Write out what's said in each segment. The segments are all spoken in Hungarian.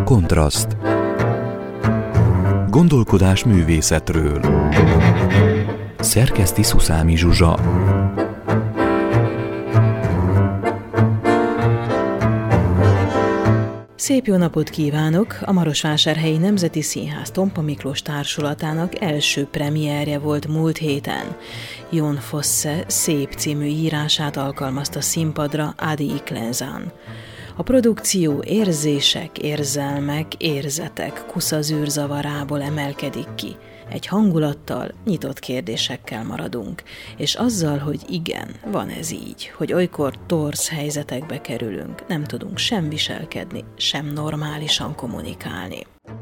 Kontraszt. Gondolkodás művészetről. Szerkeszti Szuszámi Zsuzsa. Szép jó napot kívánok! A Marosvásárhelyi Nemzeti Színház Tompa Miklós Társulatának első premierje volt múlt héten. Jon Fosse Szép című írását alkalmazta színpadra Adi Iklenzán. A produkció érzések, érzelmek, érzetek kuszazűrzavarából emelkedik ki. Egy hangulattal, nyitott kérdésekkel maradunk, és azzal, hogy igen, van ez így, hogy olykor torz helyzetekbe kerülünk, nem tudunk sem viselkedni, sem normálisan kommunikálni.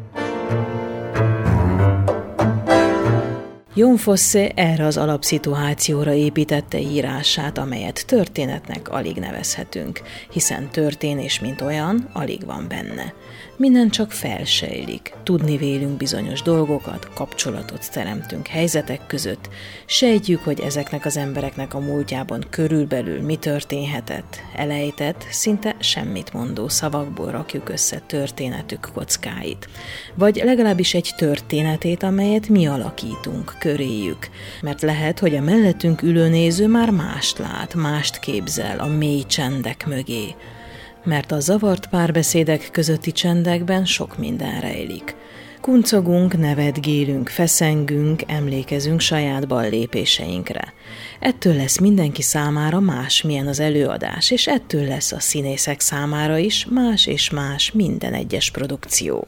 Jon Fosse erre az alapszituációra építette írását, amelyet történetnek alig nevezhetünk, hiszen történés, mint olyan, alig van benne. Minden csak felsejlik, tudni vélünk bizonyos dolgokat, kapcsolatot teremtünk helyzetek között, sejtjük, hogy ezeknek az embereknek a múltjában körülbelül mi történhetett, elejtett, szinte semmit mondó szavakból rakjuk össze történetük kockáit. Vagy legalábbis egy történetét, amelyet mi alakítunk, köréjük, mert lehet, hogy a mellettünk ülő néző már mást lát, mást képzel a mély csendek mögé. Mert a zavart párbeszédek közötti csendekben sok minden rejlik. Kuncogunk, nevetgélünk, feszengünk, emlékezünk saját ballépéseinkre. Ettől lesz mindenki számára másmilyen az előadás, és ettől lesz a színészek számára is más és más minden egyes produkció.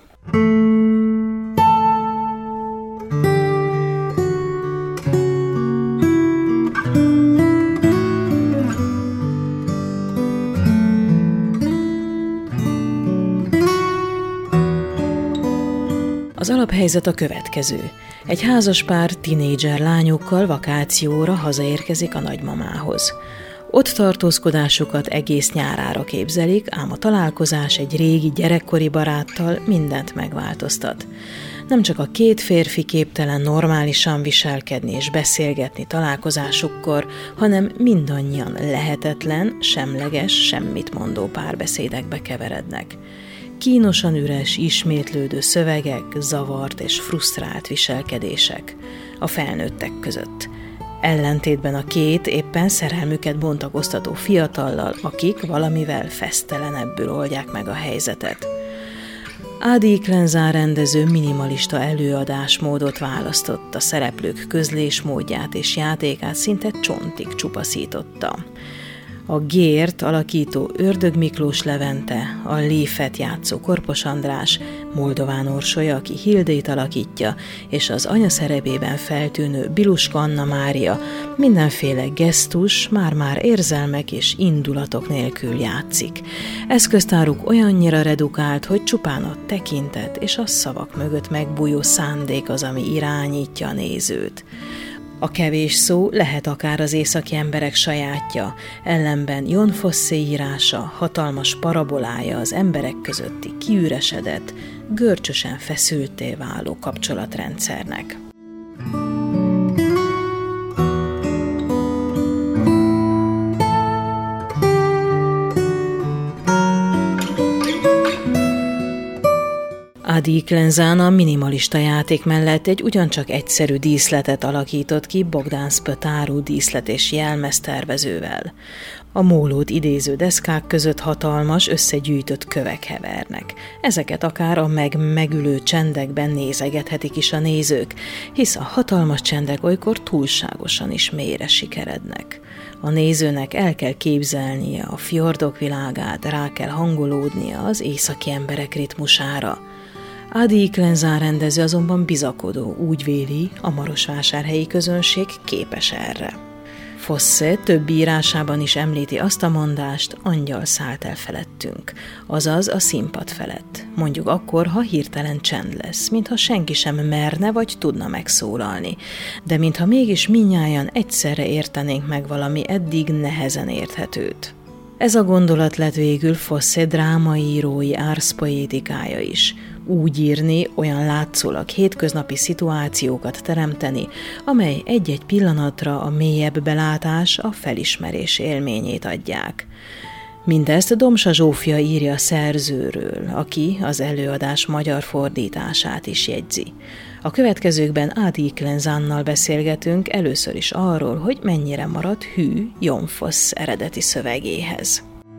Az alaphelyzet a következő. Egy házaspár tinédzser lányokkal vakációra hazaérkezik a nagymamához. Ott tartózkodásukat egész nyárára képzelik, ám a találkozás egy régi gyerekkori baráttal mindent megváltoztat. Nem csak a két férfi képtelen normálisan viselkedni és beszélgetni találkozásukkor, hanem mindannyian lehetetlen, semleges, semmit mondó párbeszédekbe keverednek. Kínosan üres, ismétlődő szövegek, zavart és frusztrált viselkedések a felnőttek között. Ellentétben a két éppen szerelmüket bontakoztató fiatallal, akik valamivel fesztelenebbül oldják meg a helyzetet. Adi Iklenzán rendező minimalista előadásmódot választott, a szereplők közlésmódját és játékát szinte csontig csupaszította. A Gért alakító Ördög Miklós Levente, a Léfet játszó Korpos András, Moldován Orsolya, aki Hildét alakítja, és az anya szerepében feltűnő Biluska Anna Mária mindenféle gesztus, már-már érzelmek és indulatok nélkül játszik. Eszköztáruk olyannyira redukált, hogy csupán a tekintet és a szavak mögött megbújó szándék az, ami irányítja a nézőt. A kevés szó lehet akár az északi emberek sajátja, ellenben Jon Fosse írása hatalmas parabolája az emberek közötti kiüresedett, görcsösen feszültté váló kapcsolatrendszernek. Adi Iklenzán a minimalista játék mellett egy ugyancsak egyszerű díszletet alakított ki Bogdán Spötáru díszlet és jelmeztervezővel. A mólót idéző deszkák között hatalmas, összegyűjtött kövek hevernek. Ezeket akár a megülő csendekben nézegethetik is a nézők, hisz a hatalmas csendek olykor túlságosan is mélyre sikerednek. A nézőnek el kell képzelnie a fjordok világát, rá kell hangolódnia az északi emberek ritmusára. Adi Iklenzán rendező azonban bizakodó, úgy véli, a marosvásárhelyi közönség képes erre. Fosse több írásában is említi azt a mondást, angyal szállt el felettünk, azaz a színpad felett. Mondjuk akkor, ha hirtelen csend lesz, mintha senki sem merne vagy tudna megszólalni, de mintha mégis mindnyájan egyszerre értenénk meg valami eddig nehezen érthetőt. Ez a gondolat lett végül Fosse drámaírói árszpoétikája is. Úgy írni, olyan látszólag hétköznapi szituációkat teremteni, amely egy-egy pillanatra a mélyebb belátás, a felismerés élményét adják. Mindezt Domsa Zsófia írja a szerzőről, aki az előadás magyar fordítását is jegyzi. A következőkben Adi Klenzannal beszélgetünk először is arról, hogy mennyire maradt hű Jon Fosse eredeti szövegéhez.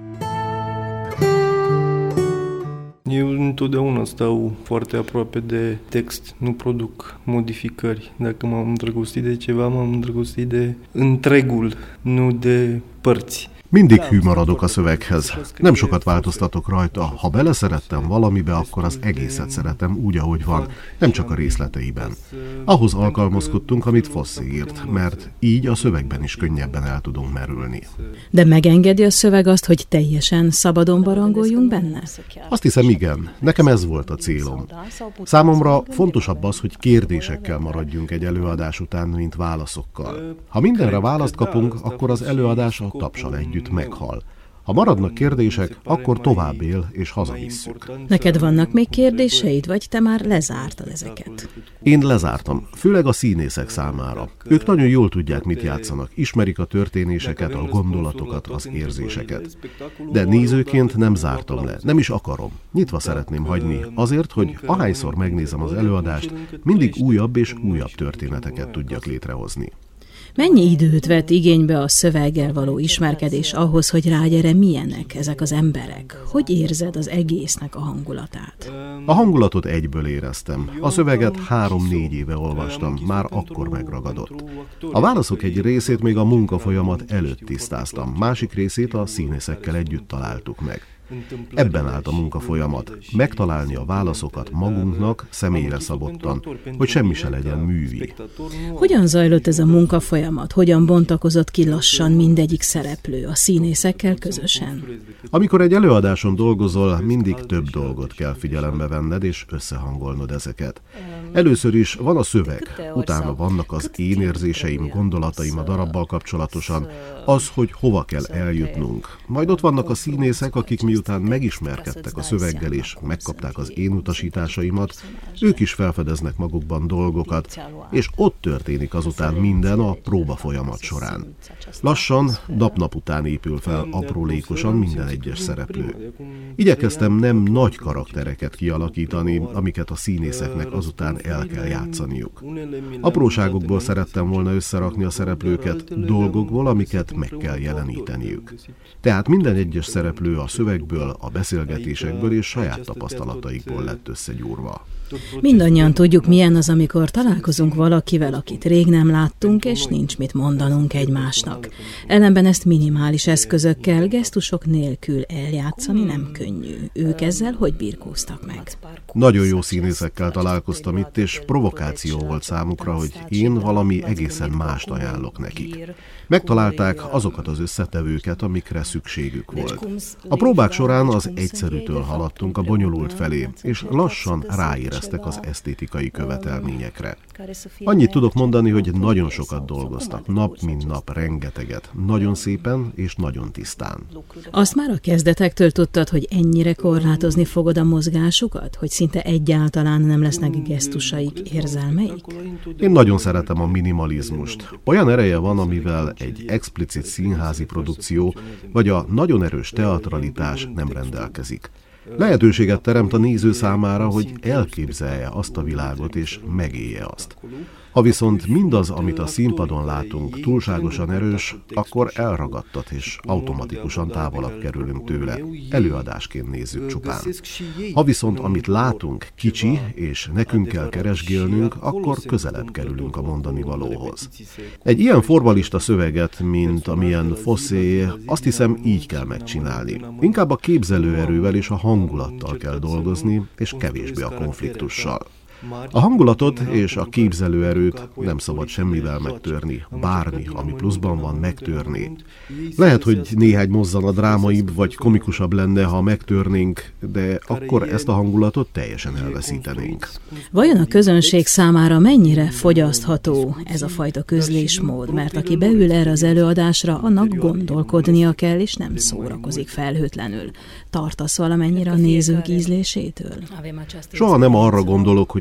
Eu întotdeauna stau foarte aproape de text, nu produc modificări. Dacă m-am îndrăgostit de ceva, m-am îndrăgostit de întregul, nu de părți. Mindig hű maradok a szöveghez. Nem sokat változtatok rajta. Ha beleszerettem valamibe, akkor az egészet szeretem úgy, ahogy van, nem csak a részleteiben. Ahhoz alkalmazkodtunk, amit Fosse írt, mert így a szövegben is könnyebben el tudunk merülni. De megengedi a szöveg azt, hogy teljesen szabadon barangoljunk benne? Azt hiszem, igen. Nekem ez volt a célom. Számomra fontosabb az, hogy kérdésekkel maradjunk egy előadás után, mint válaszokkal. Ha mindenre választ kapunk, akkor az előadás a tapsal együtt meghal. Ha maradnak kérdések, akkor tovább él és hazavisszük. Neked vannak még kérdéseid, vagy te már lezártad ezeket? Én lezártam, főleg a színészek számára. Ők nagyon jól tudják, mit játszanak, ismerik a történéseket, a gondolatokat, az érzéseket. De nézőként nem zártam le, nem is akarom. Nyitva szeretném hagyni, azért, hogy ahányszor megnézem az előadást, mindig újabb és újabb történeteket tudjak létrehozni. Mennyi időt vett igénybe a szöveggel való ismerkedés ahhoz, hogy rágyere milyenek ezek az emberek? Hogy érzed az egésznek a hangulatát? A hangulatot egyből éreztem. A szöveget 3-4 éve olvastam, már akkor megragadott. A válaszok egy részét még a munkafolyamat előtt tisztáztam, másik részét a színészekkel együtt találtuk meg. Ebben állt a munkafolyamat, megtalálni a válaszokat magunknak, személyre szabottan, hogy semmi se legyen művi. Hogyan zajlott ez a munkafolyamat? Hogyan bontakozott ki lassan mindegyik szereplő a színészekkel közösen? Amikor egy előadáson dolgozol, mindig több dolgot kell figyelembe venned és összehangolnod ezeket. Először is van a szöveg, utána vannak az én érzéseim, gondolataim a darabbal kapcsolatosan, az, hogy hova kell eljutnunk. Majd ott vannak a színészek, akik miután megismerkedtek a szöveggel és megkapták az én utasításaimat, ők is felfedeznek magukban dolgokat, és ott történik azután minden a próba folyamat során. Lassan, nap-nap után épül fel aprólékosan minden egyes szereplő. Igyekeztem nem nagy karaktereket kialakítani, amiket a színészeknek azután el kell játszaniuk. Apróságokból szerettem volna összerakni a szereplőket, dolgokból, amiket meg kell jeleníteniük. Tehát minden egyes szereplő a szövegből, a beszélgetésekből és saját tapasztalataikból lett összegyúrva. Mindannyian tudjuk, milyen az, amikor találkozunk valakivel, akit rég nem láttunk, és nincs mit mondanunk egymásnak. Ellenben ezt minimális eszközökkel, gesztusok nélkül eljátszani nem könnyű. Ők ezzel hogy birkóztak meg? Nagyon jó színészekkel találkoztam itt, és provokáció volt számukra, hogy én valami egészen mást ajánlok nekik. Megtalálták azokat az összetevőket, amikre szükségük volt. A próbák során az egyszerűtől haladtunk a bonyolult felé, és lassan ráéreztek az esztétikai követelményekre. Annyit tudok mondani, hogy nagyon sokat dolgoztak, nap mint nap, rengeteget, nagyon szépen és nagyon tisztán. Azt már a kezdetektől tudtad, hogy ennyire korlátozni fogod a mozgásukat, hogy szinte egyáltalán nem lesznek gesztusaik, érzelmeik? Én nagyon szeretem a minimalizmust. Olyan ereje van, amivel egy explicit színházi produkció vagy a nagyon erős teatralitás nem rendelkezik. Lehetőséget teremt a néző számára, hogy elképzelje azt a világot és megélje azt. Ha viszont mindaz, amit a színpadon látunk, túlságosan erős, akkor elragadtat és automatikusan távolabb kerülünk tőle. Előadásként nézzük csupán. Ha viszont amit látunk kicsi, és nekünk kell keresgélnünk, akkor közelebb kerülünk a mondani valóhoz. Egy ilyen formalista szöveget, mint amilyen Fosse, azt hiszem így kell megcsinálni. Inkább a képzelőerővel és a hangulattal kell dolgozni, és kevésbé a konfliktussal. A hangulatot és a képzelőerőt nem szabad semmivel megtörni, bármi, ami pluszban van, megtörni. Lehet, hogy néhány mozzanat drámaibb vagy komikusabb lenne, ha megtörnénk, de akkor ezt a hangulatot teljesen elveszítenénk. Vajon a közönség számára mennyire fogyasztható ez a fajta közlésmód? Mert aki beül erre az előadásra, annak gondolkodnia kell, és nem szórakozik felhőtlenül. Tartasz valamennyire a nézők ízlésétől? Soha nem arra gondolok, hogy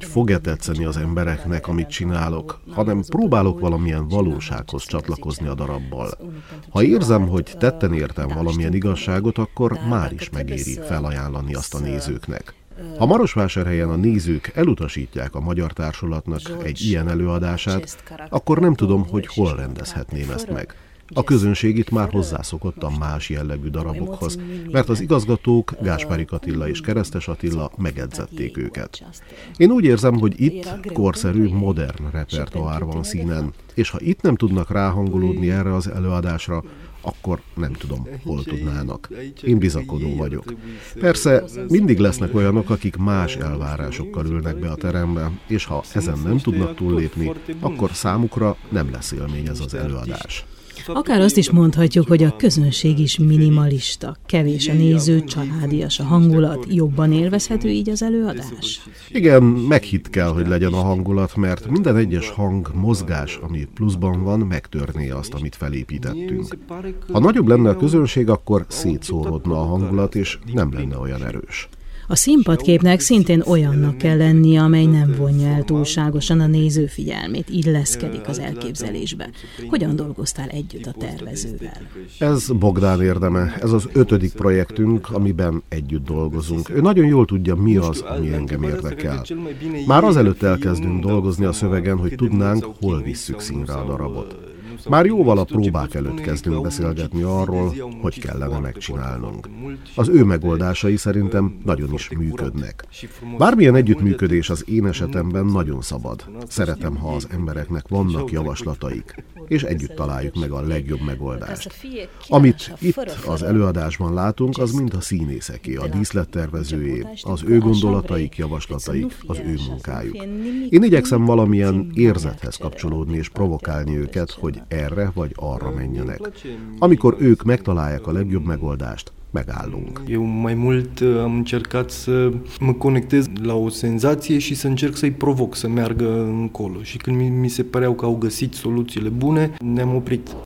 hogy fog-e tetszeni az embereknek, amit csinálok, hanem próbálok valamilyen valósághoz csatlakozni a darabbal. Ha érzem, hogy tetten értem valamilyen igazságot, akkor már is megéri felajánlani azt a nézőknek. Ha Marosvásárhelyen a nézők elutasítják a Magyar Társulatnak egy ilyen előadását, akkor nem tudom, hogy hol rendezhetném ezt meg. A közönség itt már hozzászokott a más jellegű darabokhoz, mert az igazgatók, Gáspárik Attila és Keresztes Attila megedzették őket. Én úgy érzem, hogy itt korszerű, modern repertoár van színen, és ha itt nem tudnak ráhangolódni erre az előadásra, akkor nem tudom, hol tudnának. Én bizakodó vagyok. Persze mindig lesznek olyanok, akik más elvárásokkal ülnek be a terembe, és ha ezen nem tudnak túllépni, akkor számukra nem lesz élmény ez az előadás. Akár azt is mondhatjuk, hogy a közönség is minimalista, kevés a néző, családias a hangulat, jobban élvezhető így az előadás? Igen, meghitt kell, hogy legyen a hangulat, mert minden egyes hang, mozgás, ami pluszban van, megtörné azt, amit felépítettünk. Ha nagyobb lenne a közönség, akkor szétszórodna a hangulat, és nem lenne olyan erős. A színpadképnek szintén olyannak kell lennie, amely nem vonja el túlságosan a néző figyelmét, illeszkedik az elképzelésbe. Hogyan dolgoztál együtt a tervezővel? Ez Bogdán érdeme, ez az 5. projektünk, amiben együtt dolgozunk. Ő nagyon jól tudja, mi az, ami engem érdekel. Már azelőtt elkezdünk dolgozni a szövegen, hogy tudnánk, hol visszük színre a darabot. Már jóval a próbák előtt kezdünk beszélgetni arról, hogy kellene megcsinálnunk. Az ő megoldásai szerintem nagyon is működnek. Bármilyen együttműködés az én esetemben nagyon szabad. Szeretem, ha az embereknek vannak javaslataik, és együtt találjuk meg a legjobb megoldást. Amit itt az előadásban látunk, az mind a színészeké, a díszlettervezőjé, az ő gondolataik, javaslataik, az ő munkájuk. Én igyekszem valamilyen érzethez kapcsolódni és provokálni őket, hogy erre vagy arra menjenek. Amikor ők megtalálják a legjobb megoldást, megállunk. Eu mai mult am încercat să mă conectez la o senzație și să încerc să-i provoc să meargă încolo. Și când mi se păreau că au găsit soluțiile bune, ne-am oprit.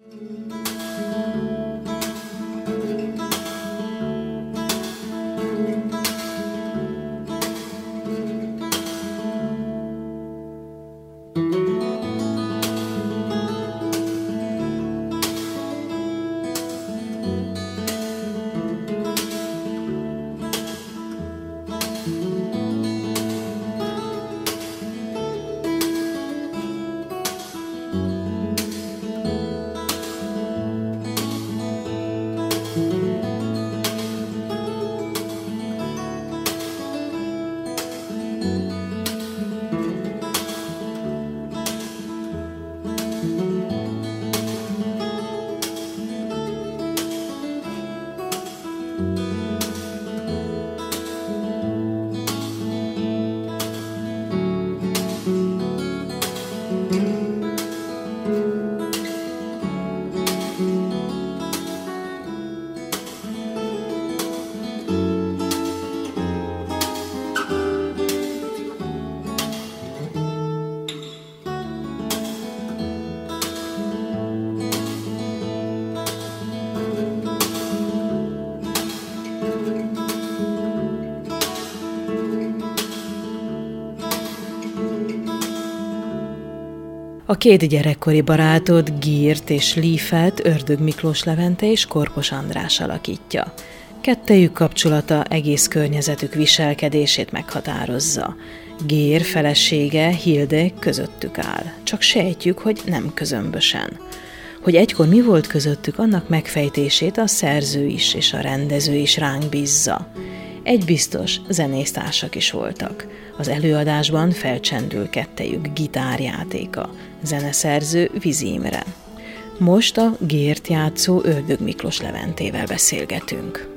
A két gyerekkori barátod, Gírt és Lífet Ördög Miklós Levente és Korpos András alakítja. Kettejük kapcsolata egész környezetük viselkedését meghatározza. Gér felesége, Hilde közöttük áll. Csak sejtjük, hogy nem közömbösen. Hogy egykor mi volt közöttük, annak megfejtését a szerző is és a rendező is ránk bízza. Egy biztos, zenésztársak is voltak. Az előadásban felcsendül kettejük gitárjátéka. Zeneszerző Vizi Imre. Most a Gért játszó Ördög Miklós Leventével beszélgetünk.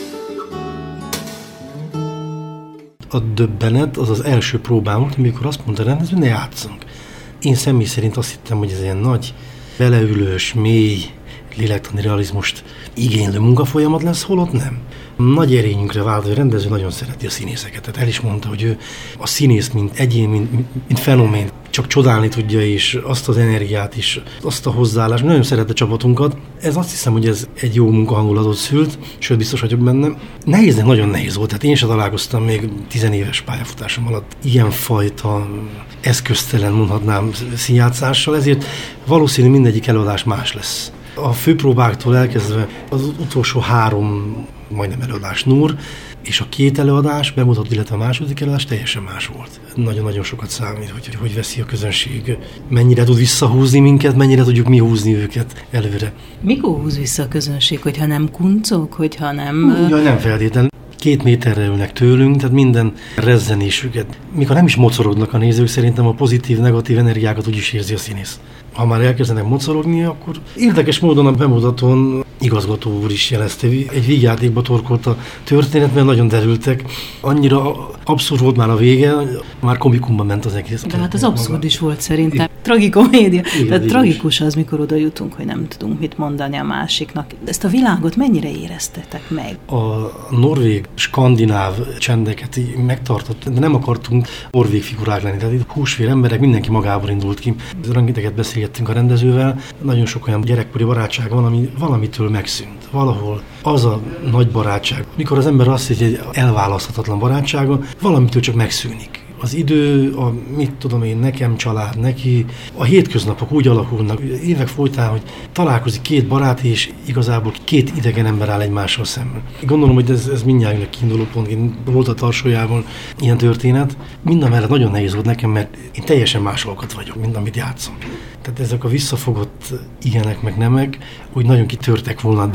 A döbbenet az az első próbám volt, amikor azt mondta, hogy ne játszunk. Én személy szerint azt hittem, hogy ez ilyen nagy, beleülős, mély, lélektani realizmust igénylő munkafolyamat lesz, holott nem. Nagy erényünkre vált, hogy a rendező nagyon szereti a színészeket. Tehát el is mondta, hogy ő a színész, mint egyén, mint fenomént csak csodálni tudja, és azt az energiát is, azt a hozzáállást. Nagyon szerette csapatunkat. Ez azt hiszem, hogy ez egy jó munkahangulatot szült, sőt biztos vagyok benne. Nehéz, nagyon nehéz volt. Tehát én sem találkoztam még 10 éves pályafutásom alatt ilyenfajta eszköztelen, mondhatnám, színjátszással, ezért valószínű mindegyik előadás más lesz. A főpróbáktól elkezdve az utolsó 3 majdnem előadás Nur, és a 2 előadás, bemutató, illetve a második előadás teljesen más volt. Nagyon-nagyon sokat számít, hogy veszi a közönség, mennyire tud visszahúzni minket, mennyire tudjuk mi húzni őket előre. Mikor húz vissza a közönség, hogyha nem kuncog, hogyha nem... Jaj, nem feltétlen. 2 méterre ülnek tőlünk, tehát minden rezzenésüket. Mikor nem is mocorognak a nézők, szerintem a pozitív, negatív energiákat úgy is érzi a színész. Ha már elkezdenek mocorogni, akkor érdekes módon a bemutatón igazgató úr is jelezte, egy vígjátékba torkolt a történet, mert nagyon derültek. Annyira abszurd volt már a vége, már komikumba ment az egész. De hát az abszurd is volt szerintem. Tragikomédia. Tehát igen, tragikus az, mikor oda jutunk, hogy nem tudunk mit mondani a másiknak. Ezt a világot mennyire éreztetek meg? A norvég, skandináv csendeket megtartott, de nem akartunk norvég figurák lenni. Tehát itt húsvér emberek, mindenki magából indult ki. Rengeteget beszélgettünk a rendezővel. Nagyon sok olyan gyerekkori barátság van, ami valamitől megszűnt. Valahol az a nagy barátság, mikor az ember azt hiszi, hogy elválaszthatatlan barátsága, valamitől csak megszűnik. Az idő, mit tudom én, nekem család, neki, a hétköznapok úgy alakulnak évek folytán, hogy találkozik 2 barát, és igazából 2 idegen ember áll egymással szemben. Gondolom, hogy ez mindnyájunknak kiinduló pontként volt a Tarsólyában ilyen történet. Mindamellett nagyon nehéz volt nekem, mert én teljesen más alakat vagyok, mint amit játszom. Tehát ezek a visszafogott ilyenek meg nemek, úgy nagyon kitörtek volna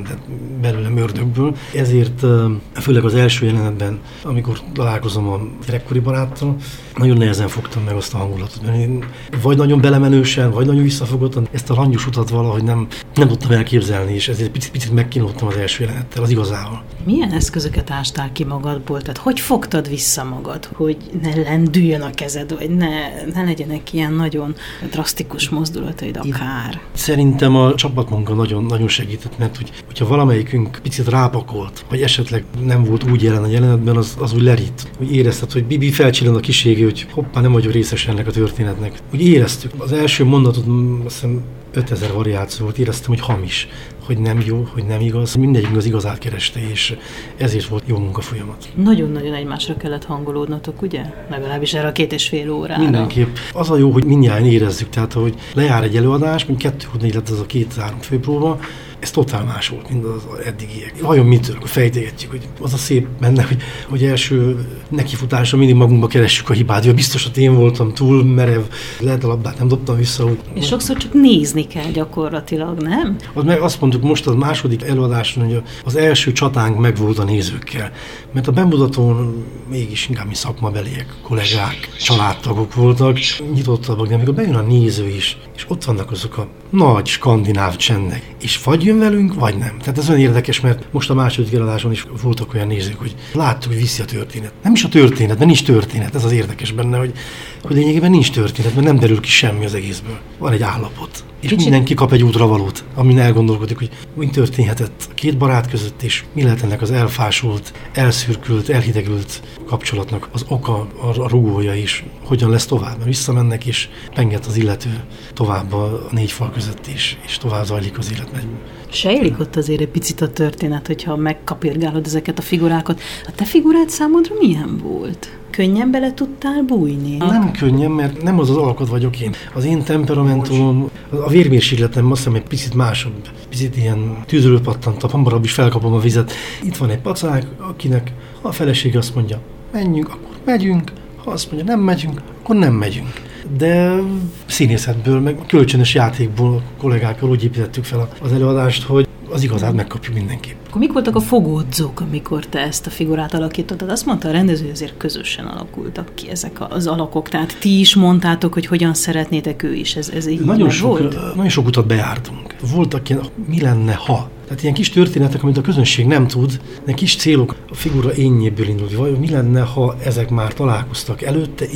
belőlem ördögből. Ezért főleg az első jelenetben, amikor találkozom a gyerekkori baráttal, nagyon nehezen fogtam meg azt a hangulatot. Én vagy nagyon belemenősen, vagy nagyon visszafogottan ezt a langyos utat valahogy nem tudtam elképzelni, és ezért picit megkínlottam az első jelenettel, az igazával. Milyen eszközöket ástál ki magadból? Tehát hogy fogtad vissza magad, hogy ne lendüljön a kezed, vagy ne legyenek ilyen nagyon drasztikus mozdulataid akár? Szerintem a csapatmunka nagyon segített, mert hogyha valamelyikünk picit rápakolt, vagy esetleg nem volt úgy jelen a jelenetben, az úgy lerít. Úgy érezted, hogy Bibi felcsillan a kisége, hogy hoppá, nem vagyok részes ennek a történetnek. Úgy éreztük. Az első mondatot, azt hiszem 5000 variáció volt, éreztem, hogy hamis, hogy nem jó, hogy nem igaz. Mindegyik az igazát kereste, és ezért volt jó munkafolyamat. Nagyon-nagyon egymásra kellett hangolódnotok, ugye? Legalábbis erre a 2,5 órára. Mindenképp. Az a jó, hogy mindjárt érezzük, tehát hogy lejár egy előadás, mint 2-4 lett az a 2-3 főpróba, ez totál más volt, mint az eddigiek. Vajon mitől? Akkor fejtegetjük, hogy az a szép benne, hogy első nekifutásra mindig magunkba keressük a hibát. Ja, biztos, hogy én voltam túl merev, lehet a labdát nem dobtam vissza. Hogy... És sokszor csak nézni kell gyakorlatilag, nem? Azt mondtuk most a második előadáson, hogy az első csatánk megvolt a nézőkkel. Mert a bemutatón mégis inkább mi szakmabeliek, kollégák, családtagok voltak, nyitottabbak, de amikor bejön a néző is, és ott vannak azok a nagy skandináv csendek, és vagy jön velünk, vagy nem. Tehát ez olyan érdekes, mert most a második előadáson is voltak olyan nézők, hogy láttuk, hogy viszi a történet. Nem is a történet, mert nincs történet, ez az érdekes benne, hogy lényegében nincs történet, mert nem derül ki semmi az egészből. Van egy állapot. És mindenki kap egy útravalót, amin elgondolkodik, hogy mi történhetett a 2 barát között, és mi lehet ennek az elfásult, elszürkült, elhidegült kapcsolatnak az oka, a rugója is, hogyan lesz tovább. Mert visszamennek, és penget az illető tovább a 4 fal között is, és tovább zajlik az élet. Sejlik ott azért egy picit a történet, hogyha megkapirgálod ezeket a figurákat. A te figurád számodra milyen volt? Könnyen bele tudtál bújni? Nem könnyen, mert nem az alkat vagyok én. Az én temperamentumom, a vérmérsékletem azt hiszem egy picit másabb, picit ilyen tűzről pattantabb, hamarabb is felkapom a vizet. Itt van egy pacák, akinek a felesége azt mondja, menjünk, akkor megyünk, ha azt mondja, nem megyünk, akkor nem megyünk. De színészetből, meg kölcsönös játékból kollégákkal úgy építettük fel az előadást, hogy az igazát megkapjuk mindenképp. Akkor mik voltak a fogódzók, amikor te ezt a figurát alakítottad? Azt mondta a rendező, hogy azért közösen alakultak ki ezek az alakok. Tehát ti is mondtátok, hogy hogyan szeretnétek, ő is. Ez így nagyon sok utat bejártunk. Voltak ilyen, mi lenne, ha? Tehát ilyen kis történetek, amit a közönség nem tud, de kis célok a figura énjéből indult. Vajon mi lenne, ha ezek már találkoztak előtte, és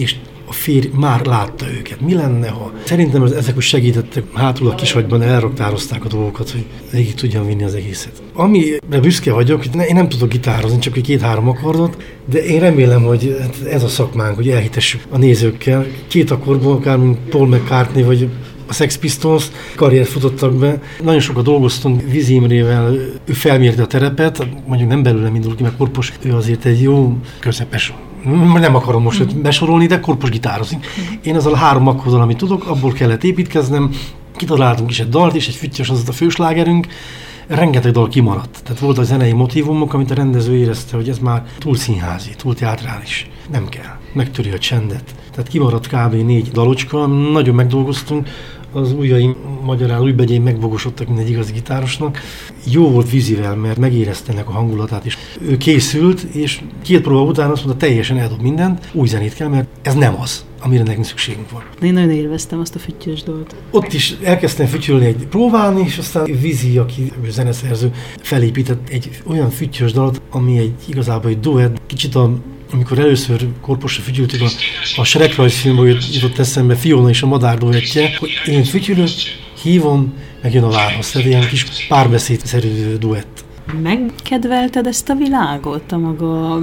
a férj már látta őket. Mi lenne, ha? Szerintem ezek úgy segítettek, hátul a kisagyban elraktározták a dolgokat, hogy végig tudjam vinni az egészet. Amire büszke vagyok, én nem tudok gitározni, csak 2-3 akkordot, de én remélem, hogy ez a szakmánk, hogy elhitessük a nézőkkel. 2 akkordból, akár mint Paul McCartney, vagy a Sex Pistols karriert futottak be. Nagyon sokat dolgoztunk Vizi Imrével, ő felmérte a terepet, mondjuk nem belőlem indul ki, mert Korpos, ő azért egy jó közepes, nem akarom most besorolni, de Korpos gitározik. Én azzal a 3 akkorddal, amit tudok, abból kellett építkeznem, kitaláltunk is egy dalt, és egy füttyös, az a főslágerünk, rengeteg dal kimaradt. Tehát volt a zenei motívumok, amit a rendező érezte, hogy ez már túl színházi, túl teátrális. Nem kell. Megtöri a csendet. Tehát kimaradt kb. 4 dalocska, nagyon megdolgoztunk. Az ujjaim magyarán újbegyén megbogosodtak, mint egy igazi gitárosnak. Jó volt Vizivel, mert megérezte ennek a hangulatát, és ő készült, és 2 próba után azt mondta, teljesen eldob mindent, új zenét kell, mert ez nem az, amire nekünk szükségünk van. Én nagyon élveztem azt a füttyös dalt. Ott is elkezdtem fütyülni egy próbálni, és aztán Vizi, aki zeneszerző, felépített egy olyan füttyös dalt, ami igazából egy duett, kicsit amikor először Korposra fütyültük, a Shrek rajzfilmből jutott eszembe Fiona és a madár duettje, hogy én fütyülök, hívom, meg jön a válasz. Tehát ilyen kis párbeszédszerű duett. Megkedvelted ezt a világot a maga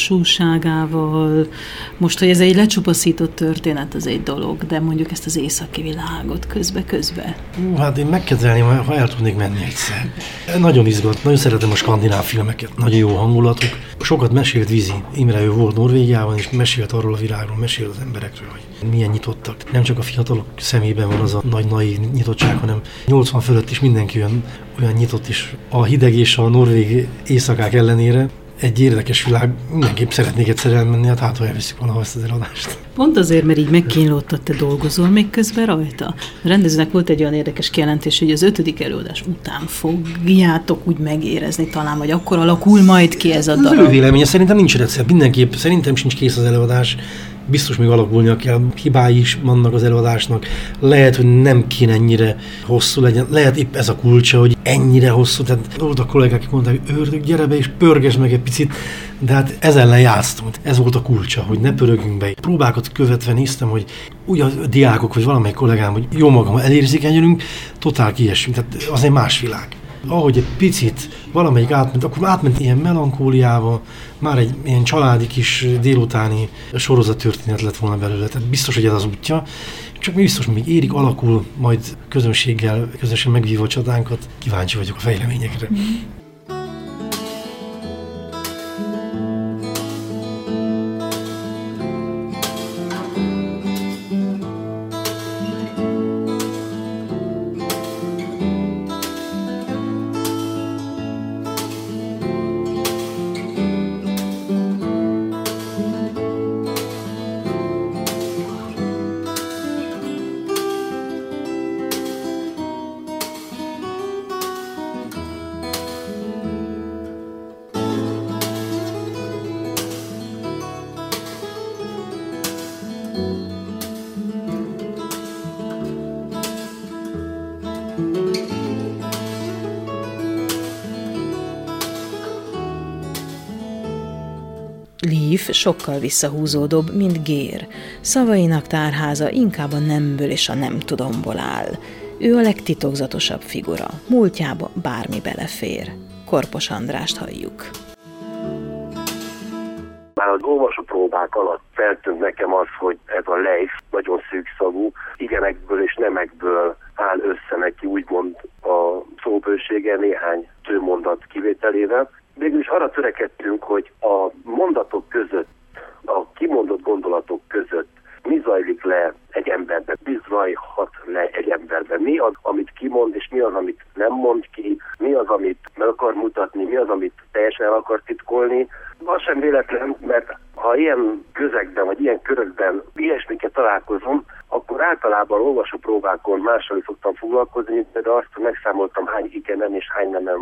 lassúságával? Most, hogy ez egy lecsupaszított történet, az egy dolog, de mondjuk ezt az északi világot közbe-közbe. Hát én megkedvelném, ha el tudnék menni egyszer. Nagyon izgat, nagyon szeretem a skandináv filmeket, nagyon jó hangulatuk. Sokat mesélt Vizi Imre, ő volt Norvégiában, és mesélt arról a világról, mesélt az emberekről, hogy milyen nyitottak. Nem csak a fiatalok szemében van az a nagy nyitottság, hanem 80 fölött is mindenki olyan nyitott is. A hideg és a norvég éjszakák ellenére egy érdekes világ, mindenképp szeretnék egyszer elmenni, hát ha elviszük volna ezt az eladást. Pont azért, mert így megkínlódtad, te dolgozol még közben rajta? A rendezőnek volt egy olyan érdekes kijelentés, hogy az 5. előadás után fogjátok úgy megérezni talán, vagy akkor alakul majd ki ez a darab. Az ő véleménye, szerintem nincs recept, mindenképp szerintem sincs kész az előadás. Biztos még alakulnia kell, hibái is vannak az előadásnak. Lehet, hogy nem kéne ennyire hosszú legyen, lehet épp ez a kulcsa, hogy ennyire hosszú. Tehát volt a kollégák, akik mondták, hogy ördög, gyere be és pörgesd meg egy picit, de hát ez ellen játsztunk. Ez volt a kulcsa, hogy ne pörögjünk be. Próbákat követve néztem, hogy úgy a diákok, vagy valamelyik kollégám, hogy jó magam elérzékenyülünk, totál kiesünk, tehát az egy más világ. Ahogy egy picit valamelyik átment, akkor átment ilyen melankóliába, már egy ilyen családi kis délutáni sorozattörténet lett volna belőle, tehát biztos, hogy ez az útja, csak mi biztos, még érik, alakul, majd közönséggel, közösen megvívva a csatánkat, kíváncsi vagyok a fejleményekre. Leaf sokkal visszahúzódóbb, mint Gér. Szavainak tárháza inkább a nemből és a nem tudomból áll. Ő a legtitokzatosabb figura, múltjába bármi belefér. Korpos Andrást halljuk. Már az olvasópróbák alatt feltűnt nekem az, hogy ez a Leif nagyon szűkszavú, igenekből és nemekből áll össze neki úgymond a szóbősége néhány tőmondat kivételével. Végül is arra törekedtünk, hogy a mondatok között, a kimondott gondolatok között mi zajlik le egy emberben, mi zajhat le egy emberben, mi az, amit kimond, és mi az, amit nem mond ki, mi az, amit meg akar mutatni, mi az, amit teljesen el akar titkolni. Az sem véletlen, mert ha ilyen közegben, vagy ilyen körökben ilyesmiket találkozom, akkor általában olvasópróbákon mással is szoktam foglalkozni, de azt megszámoltam, hány igenem és hány nemem van.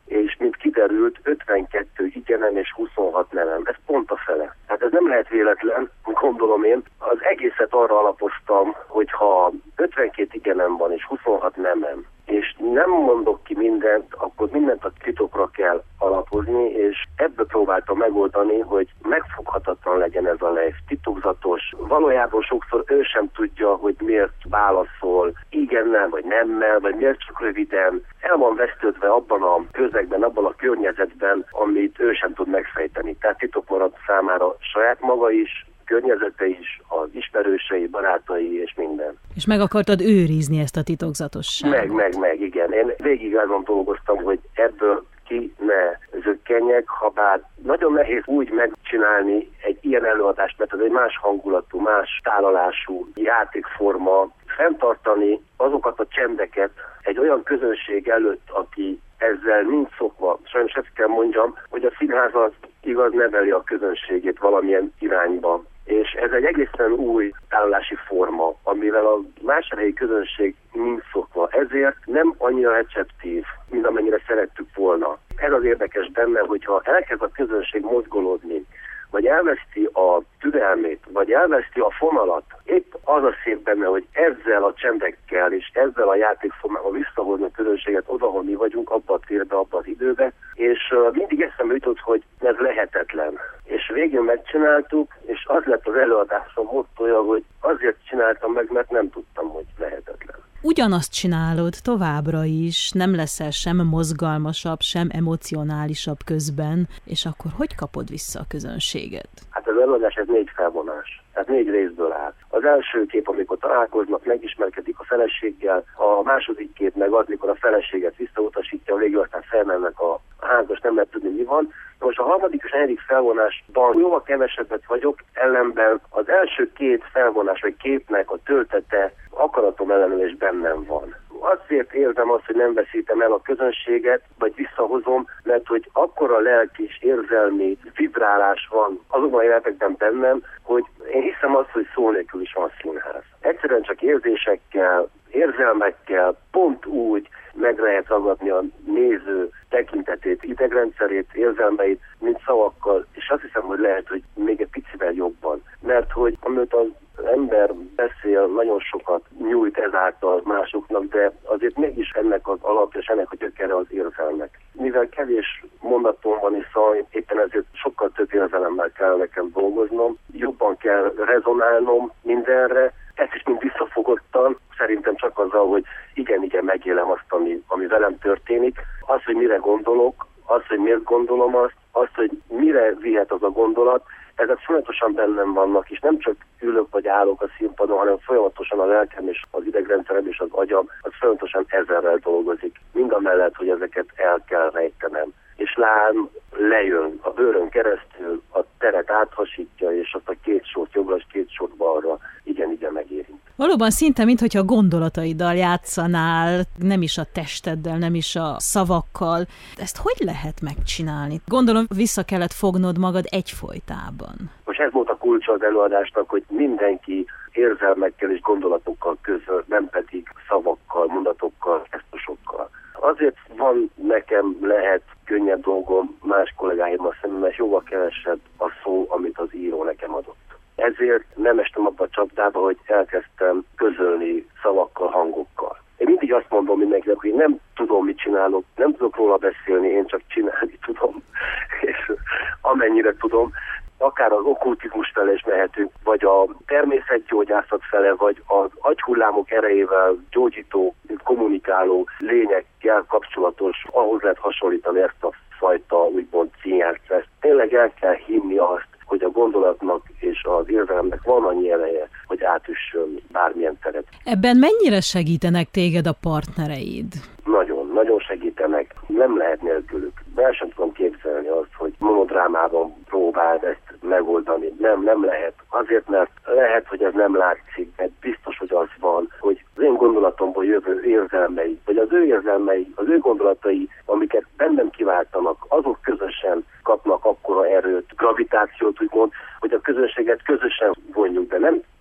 és mint kiderült, 52 igenem és 26 nemem. Ez pont a fele. Tehát ez nem lehet véletlen, gondolom én. Az egészet arra alapoztam, hogy ha 52 igenem van és 26 nemem, és nem mondok ki mindent, akkor mindent a titokra kell alapozni, és ebből próbáltam megoldani, hogy megfoghatatlan legyen ez a live, titokzatos. Valójában sokszor ő sem tudja, hogy miért válaszol igennel, vagy nemmel, vagy miért csak röviden. El van vesztődve abban a közegben, abban a környezetben, amit ő sem tud megfejteni. Tehát titok marad számára saját maga is, környezete is, az ismerősei, barátai és minden. És meg akartad őrizni ezt a titokzatosságot? Meg, igen. Én végig azon dolgoztam, hogy ebből ki ne zökkenjek, habár nagyon nehéz úgy megcsinálni egy ilyen előadást, mert ez egy más hangulatú, más tálalású játékforma, fenntartani azokat a csendeket egy olyan közönség előtt, aki ezzel nincs szokva. Sajnos ezt kell mondjam, hogy a színház az igaz neveli a közönségét valamilyen irányba. És ez egy egészen új tálalási forma, amivel a másodhelyi közönség nincs szokva. Ezért nem annyira receptív, mint amennyire szerettük volna. Ez az érdekes benne, hogyha elkezd a közönség mozgolódni, vagy elveszti a türelmét, vagy elveszti a fonalat, épp az a szép benne, hogy ezzel a csendekkel és ezzel a játékformával visszahozni a közönséget oda, ahol mi vagyunk, abba a térbe, abba az időbe, és mindig eszembe jutott, hogy ez lehetetlen. És végén megcsináltuk, és az lett az előadásom mottoja, hogy azért csináltam meg, mert nem tudtam, hogy lehetetlen. Ugyanazt csinálod továbbra is, nem leszel sem mozgalmasabb, sem emocionálisabb közben, és akkor hogy kapod vissza a közönséget? Hát az előadás ez 4 felvonás, tehát 4 részből áll. Az első kép, amikor találkoznak, megismerkedik a feleséggel, a második kép meg az, amikor a feleséget visszautasítja, végül aztán felmennek a házas, nem lehet tudni, mi van. Most a harmadik és negyedik felvonásban jóval kevesebbet vagyok, ellenben az első 2 felvonás vagy képnek a töltete akaratom ellenül és bennem van. Azért érzem azt, hogy nem veszítem el a közönséget, vagy visszahozom, mert hogy akkora lelki és érzelmi vibrálás van azokban a jelenetekben bennem, hogy én hiszem azt, hogy szó nélkül is van színház. Egyszerűen csak érzésekkel, érzelmekkel, pont úgy meg lehet ragadni a néző tekintetét, idegrendszerét, érzelmeit, mint szavakkal, és azt hiszem, hogy lehet, hogy még egy picivel jobban. Mert hogy amit az ember beszél, nagyon sokat nyújt ezáltal másoknak, de azért mégis ennek az alapja, és ennek a gyökere az érzelmek. Mivel kevés mondatom van is, szóval éppen ezért sokkal több érzelemmel kell nekem dolgoznom, jobban kell rezonálnom mindenre, ezt is mind visszafogottan, szerintem csak azzal, hogy igen, megélem azt, ami velem történik. Az, hogy mire gondolok, az, hogy miért gondolom azt, hogy mire vihet az a gondolat, ezek folyamatosan bennem vannak, és nem csak ülök vagy állok a színpadon, hanem folyamatosan a lelkem és az idegrendszerem és az agyam, az folyamatosan ezerrel dolgozik. Mindamellett, hogy ezeket el kell rejtenem. És lám lejön a bőrön keresztül, a teret áthasítja, és azt a 2 sort jobbra és 2 sort balra igen megérint. Valóban szinte, minthogyha a gondolataiddal játszanál, nem is a testeddel, nem is a szavakkal. Ezt hogy lehet megcsinálni? Gondolom, vissza kellett fognod magad egyfolytában. Most ez volt a kulcsa az előadásnak, hogy mindenki érzelmekkel és gondolatokkal közöl, nem pedig szavakkal, mondatokkal, gesztusokkal. Azért van nekem lehet könnyebb dolgom más kollégáimmal szemben, mert jóval kevesebb a szó, amit az író nekem adott. Ezért nem estem abba a csapdába, hogy elkezdtem közölni szavakkal, hangokkal. Én mindig azt mondom mindenkinek, hogy nem tudom, mit csinálok, nem tudok róla beszélni, én csak csinálni tudom, és amennyire tudom, akár az okkultizmus fele is mehetünk, vagy a természetgyógyászat fele, vagy az agyhullámok erejével gyógyító, kommunikáló lényekkel kapcsolatos, ahhoz lehet hasonlítani ezt a fajta, úgymond színjátszást. Tényleg el kell hinni azt, hogy a gondolatnak és az érzelemnek van annyi ereje, hogy átüssön bármilyen teret. Ebben mennyire segítenek téged a partnereid? Nagyon segítenek. Nem lehet nélkülük. El sem tudom képzelni azt, hogy monodrámában próbáld ezt megoldani. Nem lehet. Azért, mert lehet, hogy ez nem látszik, de biztos, hogy az van, hogy az én gondolatomból jövő érzelmei, vagy az ő érzelmei, az ő gondolatai, amiket bennem kiváltanak, azok közösen kapnak akkora erőt, gravitációt, úgymond, hogy a közönséget közösen vonjuk be. Nem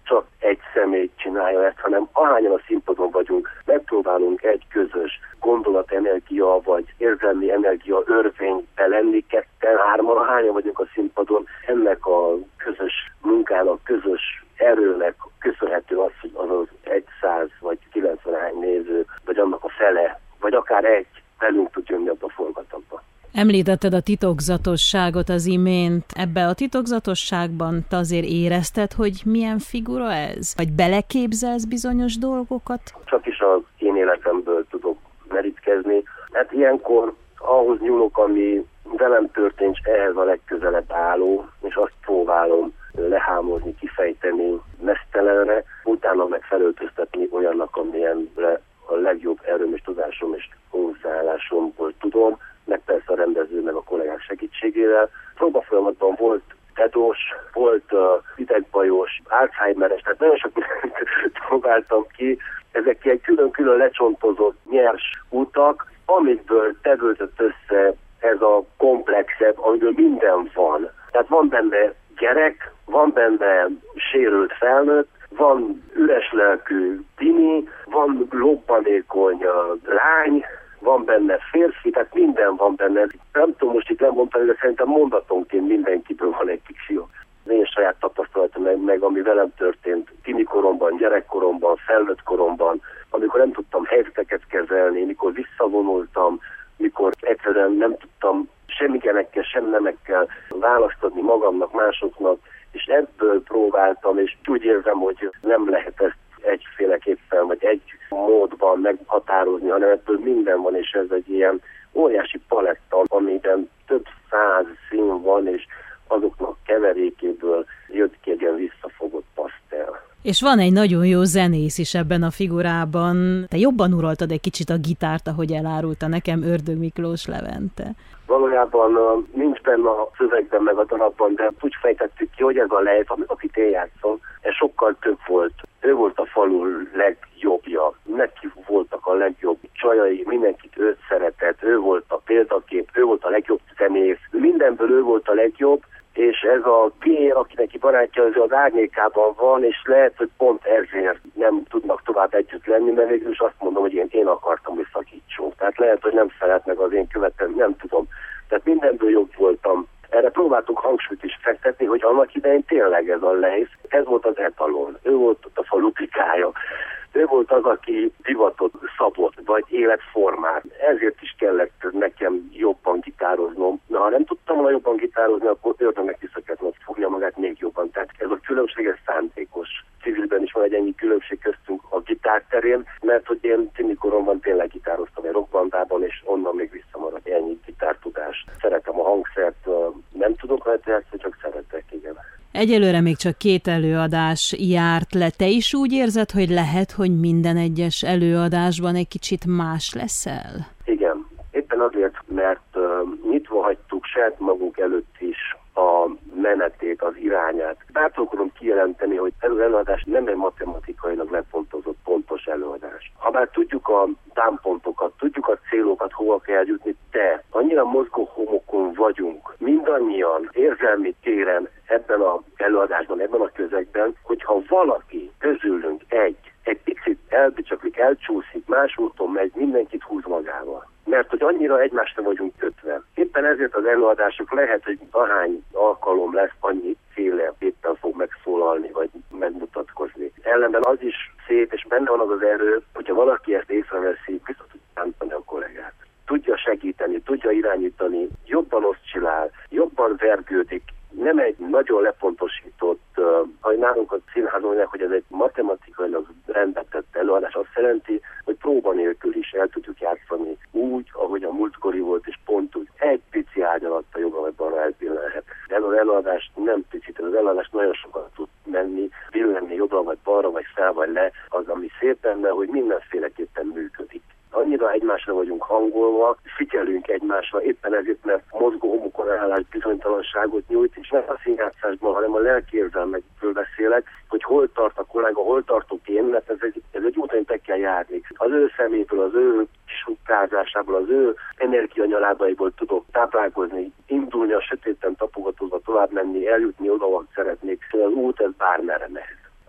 csak egy személy csinálja ezt, hanem ahányan a színpadon vagyunk, megpróbálunk egy közös gondolatenergia vagy érzelmi energia örvénybe lenni, ketten, hárman, ahányan vagyunk a színpadon, ennek a közös munkának, közös erőnek köszönhető az, hogy az 100 vagy 90 hány néző, vagy annak a fele, vagy akár egy velünk tud jönni abba a forgatagba. Említetted a titokzatosságot az imént. Ebbe a titokzatosságban te azért érezted, hogy milyen figura ez? Vagy beleképzelsz bizonyos dolgokat? Csak is az én életemből tudok merítkezni. Hát ilyenkor ahhoz nyúlok, ami velem történt, ehhez a legközelebb álló, és azt próbálom lehámozni, kifejteni mesztelenre, utána meg felöltöztetni olyannak, amilyenre a legjobb erőm és tudásom és hozzáállásomból tudom, meg persze a rendező, meg a kollégák segítségével. Próbafolyamatban volt tedós, volt idegbajos, Alzheimeres, tehát nagyon sok mindent próbáltam ki. Ezek ilyen külön-külön lecsontozott nyers utak, amikből tevődött össze ez a komplexebb, amiből minden van. Tehát van benne gyerek, van benne sérült felnőtt, van üres lelkű tini, van lobbanékony lány, van benne férfi, tehát minden van benne. Nem tudom most itt lemondani, de szerintem mondatonként mindenkiből van egy kicsi. Az én saját tapasztalatom meg, ami velem történt tini koromban, gyerekkoromban, felnőtt koromban, amikor nem tudtam helyzeteket kezelni, mikor visszavonultam, mikor egyszerűen nem tudtam sem igenekkel, sem nemekkel választ adni magamnak, másoknak, és ebből próbáltam, és úgy érzem, hogy nem lehet ezt egyféleképpen, vagy egy módban meghatározni, hanem ebből minden van, és ez egy ilyen óriási paletta, amiben több 100 szín van, és azoknak keverékéből jött ki egy ilyen visszafogott pasztel. És van egy nagyon jó zenész is ebben a figurában. Te jobban uraltad egy kicsit a gitárt, ahogy elárulta nekem Ördög Miklós Levente. Valójában nincs benne a szövegben meg a darabban, de úgy fejtettük ki, hogy ez a Leif, akit én játszom, ez sokkal több volt. Ő volt a falu legjobbja, neki voltak a legjobb csajai, mindenkit őt szeretett, ő volt a példakép, ő volt a legjobb zenész, mindenből ő volt a legjobb, és ez a Gér, aki neki barátja, az árnyékában van, és lehet, hogy pont ezért nem tudnak tovább együtt lenni, mert végül is azt mondom, hogy én akartam, hogy szakítsunk. Tehát lehet, hogy nem felelt meg az én követem, nem tudom. Tehát mindenből jobb voltam. Erre próbáltuk hangsúlyt is fektetni, hogy annak idején tényleg ez a Leif, ez volt az etalon. Ő volt ott a falupikája. Ő volt az, aki divatot szabott, vagy életformát. Ezért is kellett nekem jobban gitároznom. Na, ha nem tudtam volna jobban gitározni, akkor Ördögnek vissza kellett fogja magát még jobban. Tehát ez a különbség, ez szándékos. Civilben is van egy ennyi különbség köztünk a gitárterén, mert hogy én tini koromban tényleg gitároztam egy rockbandában, és onnan még visszamaradt ennyi gitártudás. Szeretem a hangszert, nem tudok rajta játszani, csak szeretek, igen. Egyelőre még csak 2 előadás járt le. Te is úgy érzed, hogy lehet, hogy minden egyes előadásban egy kicsit más leszel? Igen. Éppen azért, mert nyitva hagytuk saját magunk előtt is a menetét, az irányát. Bátran kijelenteni, hogy ez az előadás nem egy matematikailag lepontozott pontos előadás. Habár tudjuk a támpontokat, tudjuk a célokat, hova kell jutni, de annyira mozgó homokon vagyunk, mindannyian érzelmi téren ebben az előadásban, ebben a közegben, hogyha valaki közülünk egy picit elbicsaklik, elcsúszik, más úton megy, mindenkit húz magával. Mert hogy annyira egymásra vagyunk kötve. Éppen ezért az előadások lehet, hogy ahány alkalom lesz, annyi féle éppen fog megszólalni, vagy megmutatkozni. Ellenben az is szép, és benne van az az erő, hogyha valaki ezt észreveszi, vissza tudja tántani a kollégát. Tudja segíteni, tudja irányítani, jobban oszcillál, jobban vergődik. Nem egy nagyon lepontosított, ahogy nálunk a színházon mondják, hogy ez egy matematikailag rendbetett előadás, azt jelenti, hogy próba nélkül is el tudjuk játszani úgy, ahogy a múltkori volt, és pont úgy egy pici ágy alatt a jobbra vagy balra elbillenhet. Ez az előadás nem picit, ez az előadás nagyon sokat tud menni, billenni jobbra vagy balra, vagy fel vagy le, az, ami szép benne, hogy mindenféleképpen működik. Annyira egymásra vagyunk hangolva, figyelünk egymásra, éppen ezért, mert mozgó homokon állás bizonytalanságot nyújt, és nem a színjátszásban, hanem a lelkiérzelmekről beszélek, hogy hol tart a kollega, hol tartok én, mert ez egy út, amit meg kell járni. Az ő szeméből, az ő sukkázásából, az ő energianyalábaiból tudok táplálkozni, indulni a sötéten tapogatózva, tovább menni, eljutni oda, ahol szeretnék. Az út, ez bármerre mehet.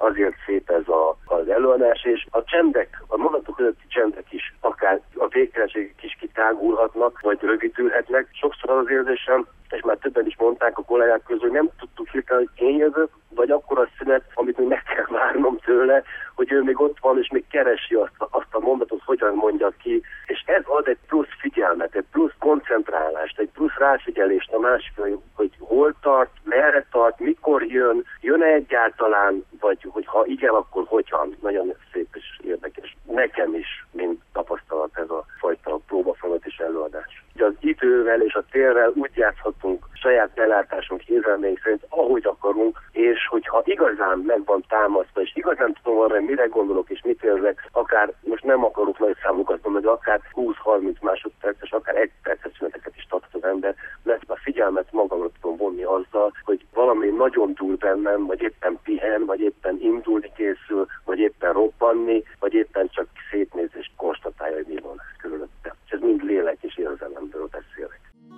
azért szép ez az előadás, és a csendek, a mondatok közötti csendek is akár a végtelenségek is kitágulhatnak, vagy rövidülhetnek. Sokszor az érzésem, és már többen is mondták a kollégák közül, hogy nem tudtuk hirtelen, hogy én jövök, vagy akkor a szünet, amit még meg kell várnom tőle, hogy ő még ott van, és még keresi azt a mondatot, hogyan mondja ki. És ez ad egy plusz figyelmet, egy plusz koncentrálást, egy plusz ráfigyelést a másikra, hogy hol tart, merre tart, mikor jön-e egyáltalán, vagy hogy ha igen, akkor hogyan. Nagyon szép és érdekes. Nekem is, mint tapasztalat ez a fajta próbafolyamat és előadás. Ugye az idővel és a térrel úgy játszhatunk saját belátásunk, érzelmeink szerint, ahogy akarunk, és hogyha igazán meg van támasztva, és igazán tudom arra, mire gondolok és mit érzek, akár most nem akarok nagy számokat mondani, de akár 20-30 másodperces, akár 1 perces szüneteket is tart az ember, mert a figyelmet magamra tudom vonni azzal, hogy valami nagyon túl bennem, vagy éppen pihen, vagy éppen indulni készül, vagy éppen robbanni, vagy éppen csak szétnéz és konstatálja, hogy mi van körülötte. És ez mind lélek és érzelemből beszélek.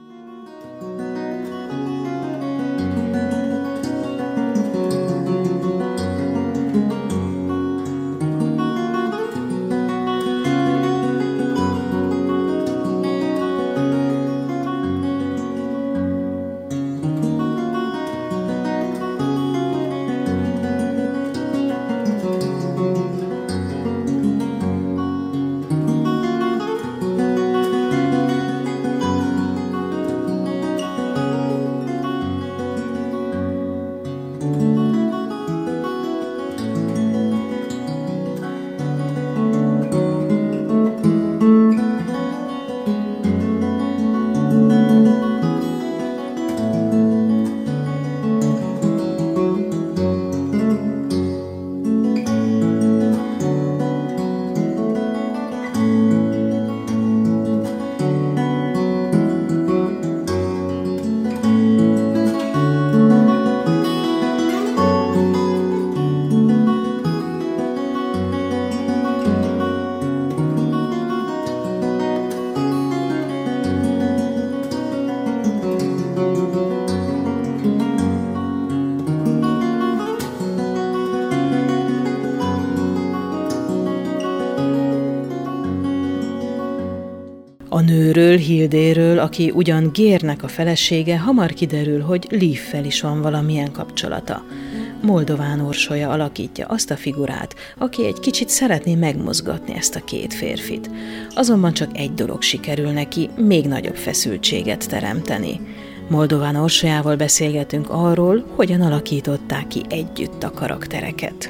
A nőről, Hildéről, aki ugyan Gérnek a felesége, hamar kiderül, hogy Leaffel is van valamilyen kapcsolata. Moldován Orsolya alakítja azt a figurát, aki egy kicsit szeretné megmozgatni ezt a két férfit. Azonban csak egy dolog sikerül neki, még nagyobb feszültséget teremteni. Moldován Orsolyával beszélgetünk arról, hogyan alakították ki együtt a karaktereket.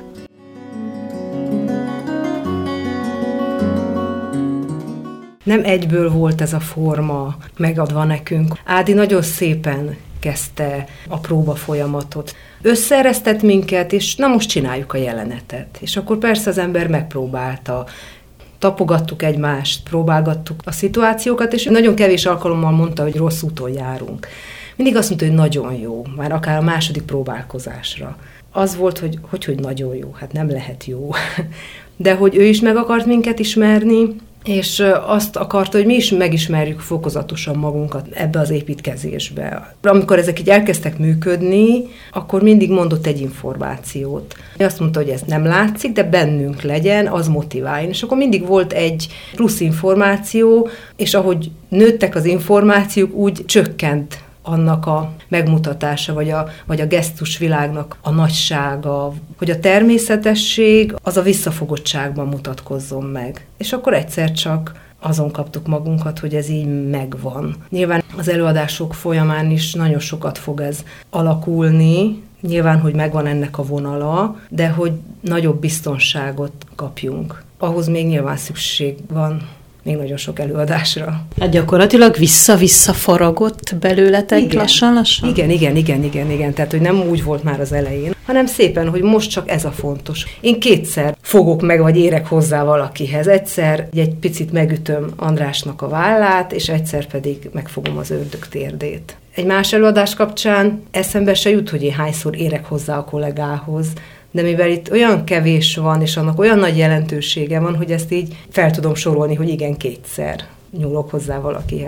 Nem egyből volt ez a forma megadva nekünk. Ádi nagyon szépen kezdte a próba folyamatot. Összeeresztett minket, és na most csináljuk a jelenetet. És akkor persze az ember megpróbálta. Tapogattuk egymást, próbálgattuk a szituációkat, és nagyon kevés alkalommal mondta, hogy rossz úton járunk. Mindig azt mondta, hogy nagyon jó, már akár a második próbálkozásra. Az volt, hogy nagyon jó, hát nem lehet jó. De hogy ő is meg akart minket ismerni, és azt akarta, hogy mi is megismerjük fokozatosan magunkat ebbe az építkezésbe. Amikor ezek így elkezdtek működni, akkor mindig mondott egy információt. Azt mondta, hogy ez nem látszik, de bennünk legyen, az motiváljon. És akkor mindig volt egy plusz információ, és ahogy nőttek az információk, úgy csökkent annak a megmutatása, vagy a gesztusvilágnak a nagysága, hogy a természetesség az a visszafogottságban mutatkozzon meg. És akkor egyszer csak azon kaptuk magunkat, hogy ez így megvan. Nyilván az előadások folyamán is nagyon sokat fog ez alakulni, nyilván, hogy megvan ennek a vonala, de hogy nagyobb biztonságot kapjunk. Ahhoz még nyilván szükség van még nagyon sok előadásra. Hát gyakorlatilag vissza-vissza faragott belőletek igen. Lassan-lassan? Igen. Tehát, hogy nem úgy volt már az elején, hanem szépen, hogy most csak ez a fontos. Én kétszer fogok meg, vagy érek hozzá valakihez. Egyszer egy picit megütöm Andrásnak a vállát, és egyszer pedig megfogom az ördög térdét. Egy más előadás kapcsán eszembe se jut, hogy én hányszor érek hozzá a kollégához, de mivel itt olyan kevés van, és annak olyan nagy jelentősége van, hogy ezt így fel tudom sorolni, hogy igen, kétszer nyúlok hozzá valakihez.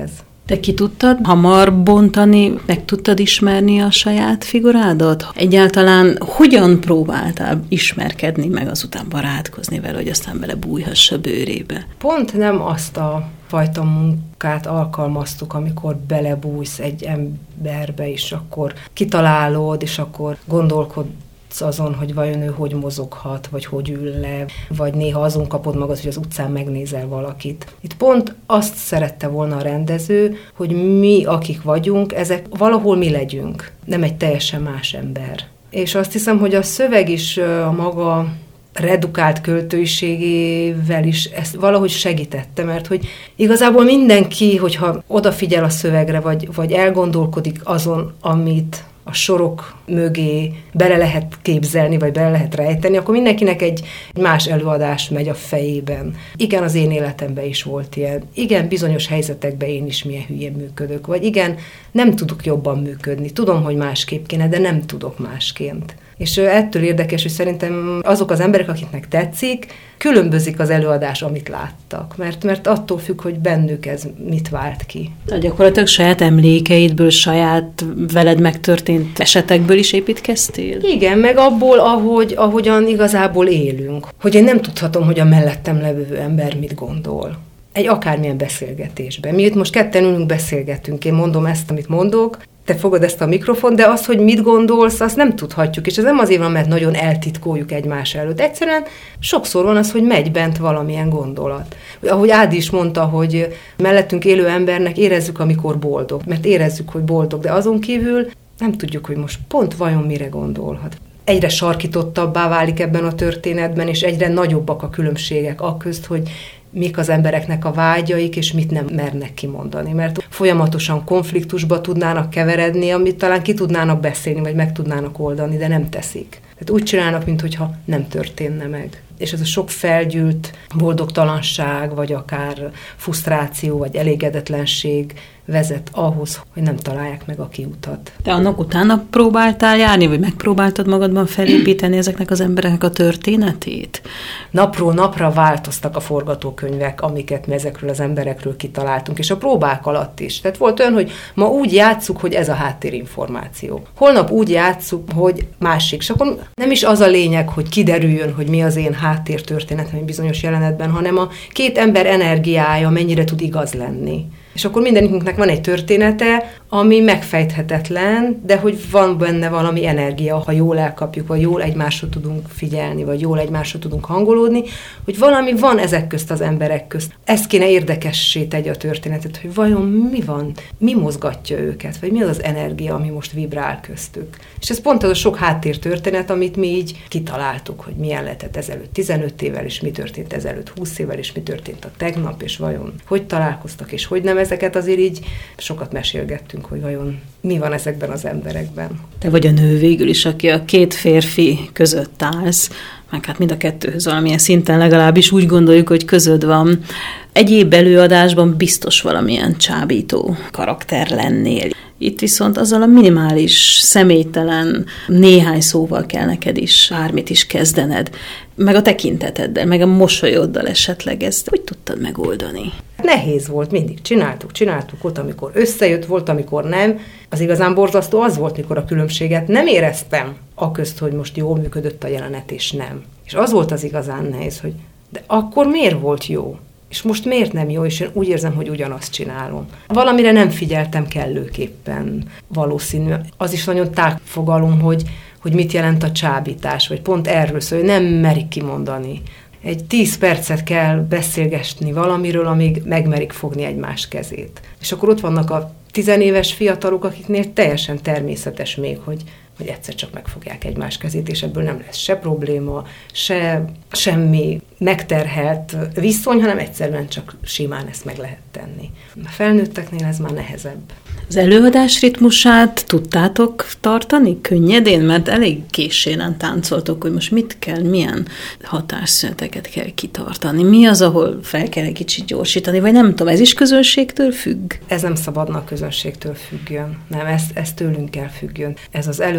Te ki tudtad hamar bontani, meg tudtad ismerni a saját figurádat? Egyáltalán hogyan próbáltál ismerkedni, meg azután barátkozni vele, hogy aztán bele bújhass a bőrébe? Pont nem azt a fajta munkát alkalmaztuk, amikor belebújsz egy emberbe, és akkor kitalálod, és akkor gondolkodsz azon, hogy vajon ő hogy mozoghat, vagy hogy ül le, vagy néha azon kapod magad, hogy az utcán megnézel valakit. Itt pont azt szerette volna a rendező, hogy mi, akik vagyunk, ezek valahol mi legyünk, nem egy teljesen más ember. És azt hiszem, hogy a szöveg is a maga redukált költőiségével is ezt valahogy segítette, mert hogy igazából mindenki, hogyha odafigyel a szövegre, vagy elgondolkodik azon, amit a sorok mögé bele lehet képzelni, vagy bele lehet rejteni, akkor mindenkinek egy más előadás megy a fejében. Igen, az én életemben is volt ilyen. Igen, bizonyos helyzetekben én is milyen hülyén működök. Vagy igen, nem tudok jobban működni. Tudom, hogy másképp kéne, de nem tudok másként. És ettől érdekes, hogy szerintem azok az emberek, akiknek tetszik, különbözik az előadás, amit láttak. Mert attól függ, hogy bennük ez mit vált ki. Gyakorlatilag saját emlékeidből, saját veled megtörtént esetekből is építkeztél? Igen, meg abból, ahogyan igazából élünk. Hogy én nem tudhatom, hogy a mellettem levő ember mit gondol. Egy akármilyen beszélgetésben. Mi itt most ketten ülünk, beszélgetünk. Én mondom ezt, amit mondok, te fogod ezt a mikrofon, de az, hogy mit gondolsz, azt nem tudhatjuk. És ez nem azért van, mert nagyon eltitkoljuk egymás előtt. Egyszerűen sokszor van az, hogy megy bent valamilyen gondolat. Ahogy Ádi is mondta, hogy mellettünk élő embernek érezzük, amikor boldog. Mert érezzük, hogy boldog, de azon kívül nem tudjuk, hogy most pont vajon mire gondolhat. Egyre sarkítottabbá válik ebben a történetben, és egyre nagyobbak a különbségek aközt, hogy mik az embereknek a vágyaik, és mit nem mernek kimondani. Mert folyamatosan konfliktusba tudnának keveredni, amit talán ki tudnának beszélni, vagy meg tudnának oldani, de nem teszik. Tehát úgy csinálnak, mintha nem történne meg. És ez a sok felgyűlt boldogtalanság, vagy akár frusztráció, vagy elégedetlenség vezet ahhoz, hogy nem találják meg a kiutat. Te annak utána próbáltál járni, vagy megpróbáltad magadban felépíteni ezeknek az embereknek a történetét? Napról napra változtak a forgatókönyvek, amiket mi ezekről az emberekről kitaláltunk, és a próbák alatt is. Tehát volt olyan, hogy ma úgy játsszuk, hogy ez a háttérinformáció. Holnap úgy játsszuk, hogy másik. És akkor nem is az a lényeg, hogy kiderüljön, hogy mi az én háttértörténetem egy bizonyos jelenetben, hanem a két ember energiája mennyire tud igaz lenni. És akkor mindenkinek van egy története, ami megfejthetetlen, de hogy van benne valami energia, ha jól elkapjuk, vagy jól egymásra tudunk figyelni, vagy jól egymásra tudunk hangolódni, hogy valami van ezek közt az emberek közt. Ez kéne érdekessé tegye a történetet, hogy vajon mi van, mi mozgatja őket, vagy mi az az energia, ami most vibrál köztük. És ez pont az a sok háttértörténet, amit mi így kitaláltuk, hogy milyen lehetett ezelőtt 15 évvel, és mi történt ezelőtt 20 évvel, és mi történt a tegnap, és vajon hogy találkoztak, és hogy nem. Ezeket azért így sokat mesélgettünk, hogy vajon mi van ezekben az emberekben. Te vagy a nő végül is, aki a két férfi között állsz, meg hát mind a kettőhöz valamilyen szinten legalábbis úgy gondoljuk, hogy közöd van. Egyéb előadásban biztos valamilyen csábító karakter lennél. Itt viszont azzal a minimális, személytelen néhány szóval kell neked is bármit is kezdened. Meg a tekinteteddel, meg a mosolyoddal esetleg ezt hogy tudtad megoldani? Nehéz volt, mindig csináltuk ott, amikor összejött, volt, amikor nem. Az igazán borzasztó az volt, mikor a különbséget nem éreztem, aközt, hogy most jól működött a jelenet, és nem. És az volt az igazán nehéz, hogy de akkor miért volt jó? És most miért nem jó, és én úgy érzem, hogy ugyanazt csinálom. Valamire nem figyeltem kellőképpen valószínű. Az is nagyon tág fogalom, hogy mit jelent a csábítás, vagy pont erről szól, hogy nem merik kimondani. Egy 10 percet kell beszélgetni valamiről, amíg megmerik fogni egymás kezét. És akkor ott vannak a 10 éves fiatalok, akiknél teljesen természetes még, hogy egyszer csak megfogják egymás kezét, és ebből nem lesz se probléma, se semmi megterhelt viszony, hanem egyszerűen csak simán ezt meg lehet tenni. A felnőtteknél ez már nehezebb. Az előadás ritmusát tudtátok tartani könnyedén? Mert elég későn táncoltok, hogy most mit kell, milyen hatásszüneteket kell kitartani. Mi az, ahol fel kell egy kicsit gyorsítani, vagy nem tudom, ez is közönségtől függ? Ez nem szabadna a közönségtől függjön. Nem, ez tőlünk kell függjön. Ez az előadás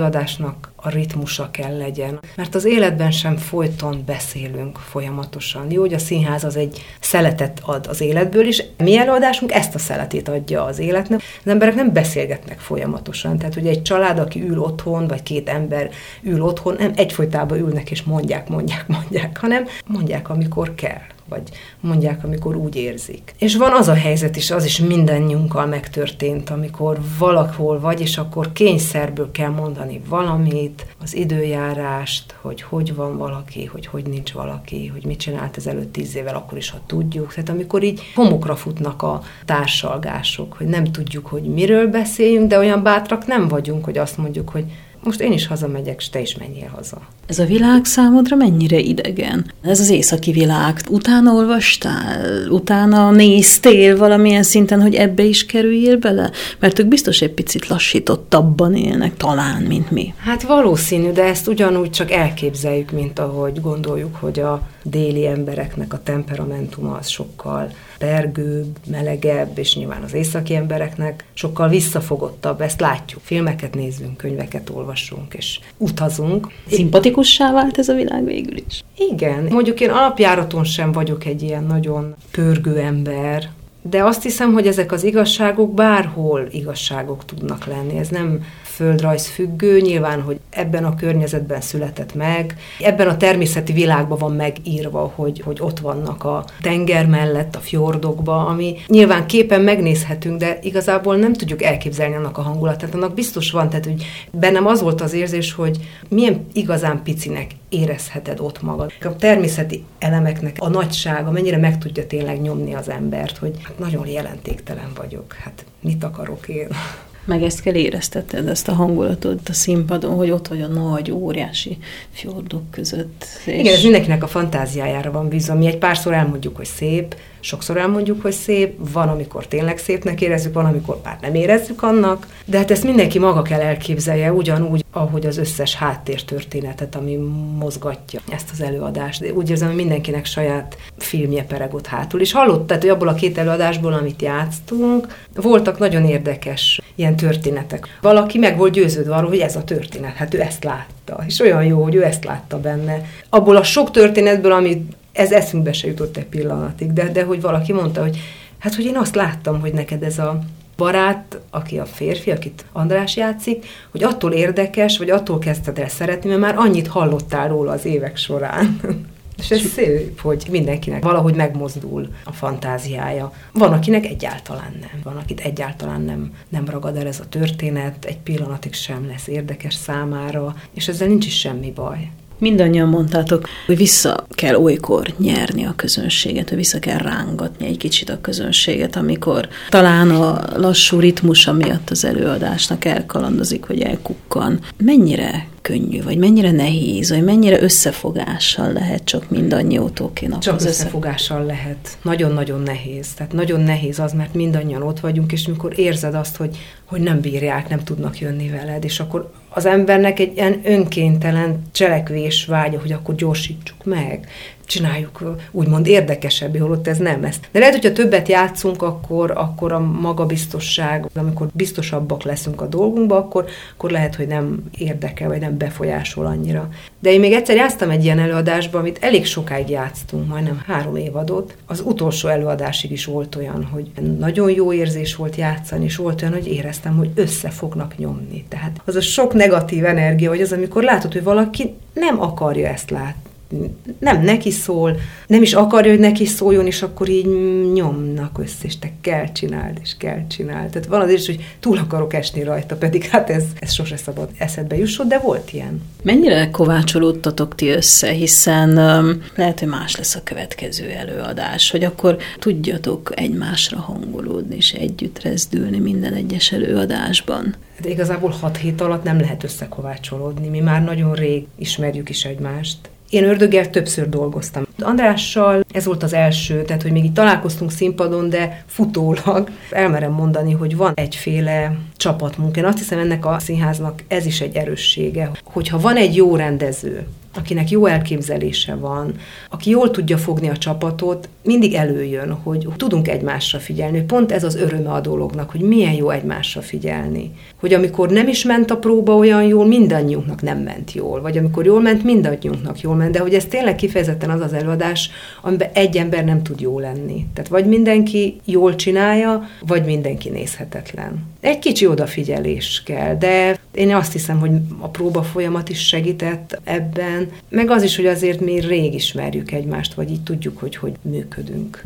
előadásnak a ritmusa kell legyen. Mert az életben sem folyton beszélünk folyamatosan. Jó, hogy a színház az egy szeletet ad az életből is. Mi előadásunk ezt a szeletét adja az életnek. Az emberek nem beszélgetnek folyamatosan. Tehát ugye egy család, aki ül otthon, vagy két ember ül otthon, nem egyfolytában ülnek és mondják, hanem mondják, amikor kell, vagy mondják, amikor úgy érzik. És van az a helyzet is, az is mindannyiunkkal megtörtént, amikor valahol vagy, és akkor kényszerből kell mondani valamit, az időjárást, hogy van valaki, hogy nincs valaki, hogy mit csinált ezelőtt 10 évvel, akkor is, ha tudjuk. Tehát amikor így homokra futnak a társalgások, hogy nem tudjuk, hogy miről beszéljünk, de olyan bátrak nem vagyunk, hogy azt mondjuk, hogy most én is hazamegyek, és te is menjél haza. Ez a világ számodra mennyire idegen? Ez az északi világ. Utána olvastál? Utána néztél valamilyen szinten, hogy ebbe is kerüljél bele? Mert ők biztos egy picit lassítottabban élnek, talán, mint mi. Hát valószínű, de ezt ugyanúgy csak elképzeljük, mint ahogy gondoljuk, hogy a déli embereknek a temperamentuma az sokkal pergőbb, melegebb, és nyilván az északi embereknek sokkal visszafogottabb. Ezt látjuk. Filmeket nézünk, könyveket olvasunk, és utazunk. Szimpatikussá vált ez a világ végül is? Igen. Mondjuk én alapjáraton sem vagyok egy ilyen nagyon pörgő ember, de azt hiszem, hogy ezek az igazságok bárhol igazságok tudnak lenni. Ez nem földrajz függő, nyilván, hogy ebben a környezetben született meg, ebben a természeti világban van megírva, hogy ott vannak a tenger mellett, a fjordokba, ami nyilván képen megnézhetünk, de igazából nem tudjuk elképzelni annak a hangulatát. Annak biztos van, tehát hogy bennem az volt az érzés, hogy milyen igazán picinek érezheted ott magad. A természeti elemeknek a nagysága mennyire meg tudja tényleg nyomni az embert, hogy nagyon jelentéktelen vagyok, hát mit akarok én? Meg ezt kell éreztetned, ezt a hangulatot a színpadon, hogy ott vagy a nagy, óriási fjordok között. Igen, ez mindenkinek a fantáziájára van bízva. Mi egy párszor elmondjuk, hogy szép, sokszor elmondjuk, hogy szép, van, amikor tényleg szépnek érezzük, van, amikor már nem érezzük annak, de hát ezt mindenki maga kell elképzelje, ugyanúgy, ahogy az összes háttértörténetet, ami mozgatja ezt az előadást. De úgy érzem, hogy mindenkinek saját filmje pereg ott hátul. És hallottad, hogy abból a 2 előadásból, amit játsztunk, voltak nagyon érdekes ilyen történetek. Valaki meg volt győződve arról, hogy ez a történet, hát ő ezt látta. És olyan jó, hogy ő ezt látta benne. Abból a sok történetből, amit ez eszünkbe se jutott egy pillanatig, de hogy valaki mondta, hogy hát, hogy én azt láttam, hogy neked ez a barát, aki a férfi, akit András játszik, hogy attól érdekes, vagy attól kezdted el szeretni, mert már annyit hallottál róla az évek során. És ez szép, hogy mindenkinek valahogy megmozdul a fantáziája. Van, akinek egyáltalán nem. Van, akit egyáltalán nem ragad el ez a történet, egy pillanatig sem lesz érdekes számára, és ezzel nincs is semmi baj. Mindannyian mondtátok, hogy vissza kell olykor nyerni a közönséget, hogy vissza kell rángatni egy kicsit a közönséget, amikor talán a lassú ritmusa miatt az előadásnak elkalandozik, vagy elkukkan. Mennyire könnyű, vagy mennyire nehéz, vagy mennyire összefogással lehet csak mindannyiótókénak? Csak összefogással lehet. Nagyon-nagyon nehéz. Tehát nagyon nehéz az, mert mindannyian ott vagyunk, és amikor érzed azt, hogy nem bírják, nem tudnak jönni veled, és akkor az embernek egy ilyen önkéntelen cselekvés vágya, hogy akkor gyorsítsuk meg, csináljuk úgymond érdekesebbé, holott ez nem ezt. De lehet, hogyha többet játszunk, akkor a magabiztosság, amikor biztosabbak leszünk a dolgunkba, akkor lehet, hogy nem érdekel, vagy nem befolyásol annyira. De én még egyszer játsztam egy ilyen előadásban, amit elég sokáig játsztunk, majdnem 3 évadot. Az utolsó előadásig is volt olyan, hogy nagyon jó érzés volt játszani, és volt olyan, hogy éreztem, hogy össze fognak nyomni. Tehát az a sok negatív energia, vagy az, amikor látod, hogy valaki nem akarja ezt látni. Nem neki szól, nem is akarja, hogy neki szóljon, és akkor így nyomnak össze, és te kell csináld, és kell csináld. Tehát van az is, hogy túl akarok esni rajta, pedig hát ez sose szabad eszedbe jusson, de volt ilyen. Mennyire kovácsolódtatok ti össze, hiszen lehet, hogy más lesz a következő előadás, hogy akkor tudjatok egymásra hangolódni, és együtt rezdülni minden egyes előadásban. De igazából 6 hét alatt nem lehet összekovácsolódni, mi már nagyon rég ismerjük is egymást. Én Ördöggel többször dolgoztam. Andrással ez volt az első, tehát hogy még így találkoztunk színpadon, de futólag elmerem mondani, hogy van egyféle csapatmunka. Én azt hiszem, ennek a színháznak ez is egy erőssége, hogyha van egy jó rendező, akinek jó elképzelése van, aki jól tudja fogni a csapatot, mindig előjön, hogy tudunk egymásra figyelni. Pont ez az öröme a dolognak, hogy milyen jó egymásra figyelni. Hogy amikor nem is ment a próba olyan jól, mindannyiunknak nem ment jól. Vagy amikor jól ment, mindannyiunknak jól ment. De hogy ez tényleg kifejezetten az az előadás, amiben egy ember nem tud jó lenni. Tehát vagy mindenki jól csinálja, vagy mindenki nézhetetlen. Egy kicsi odafigyelés kell, de én azt hiszem, hogy a próba folyamat is segített ebben, meg az is, hogy azért mi rég ismerjük egymást, vagy így tudjuk, hogy működünk.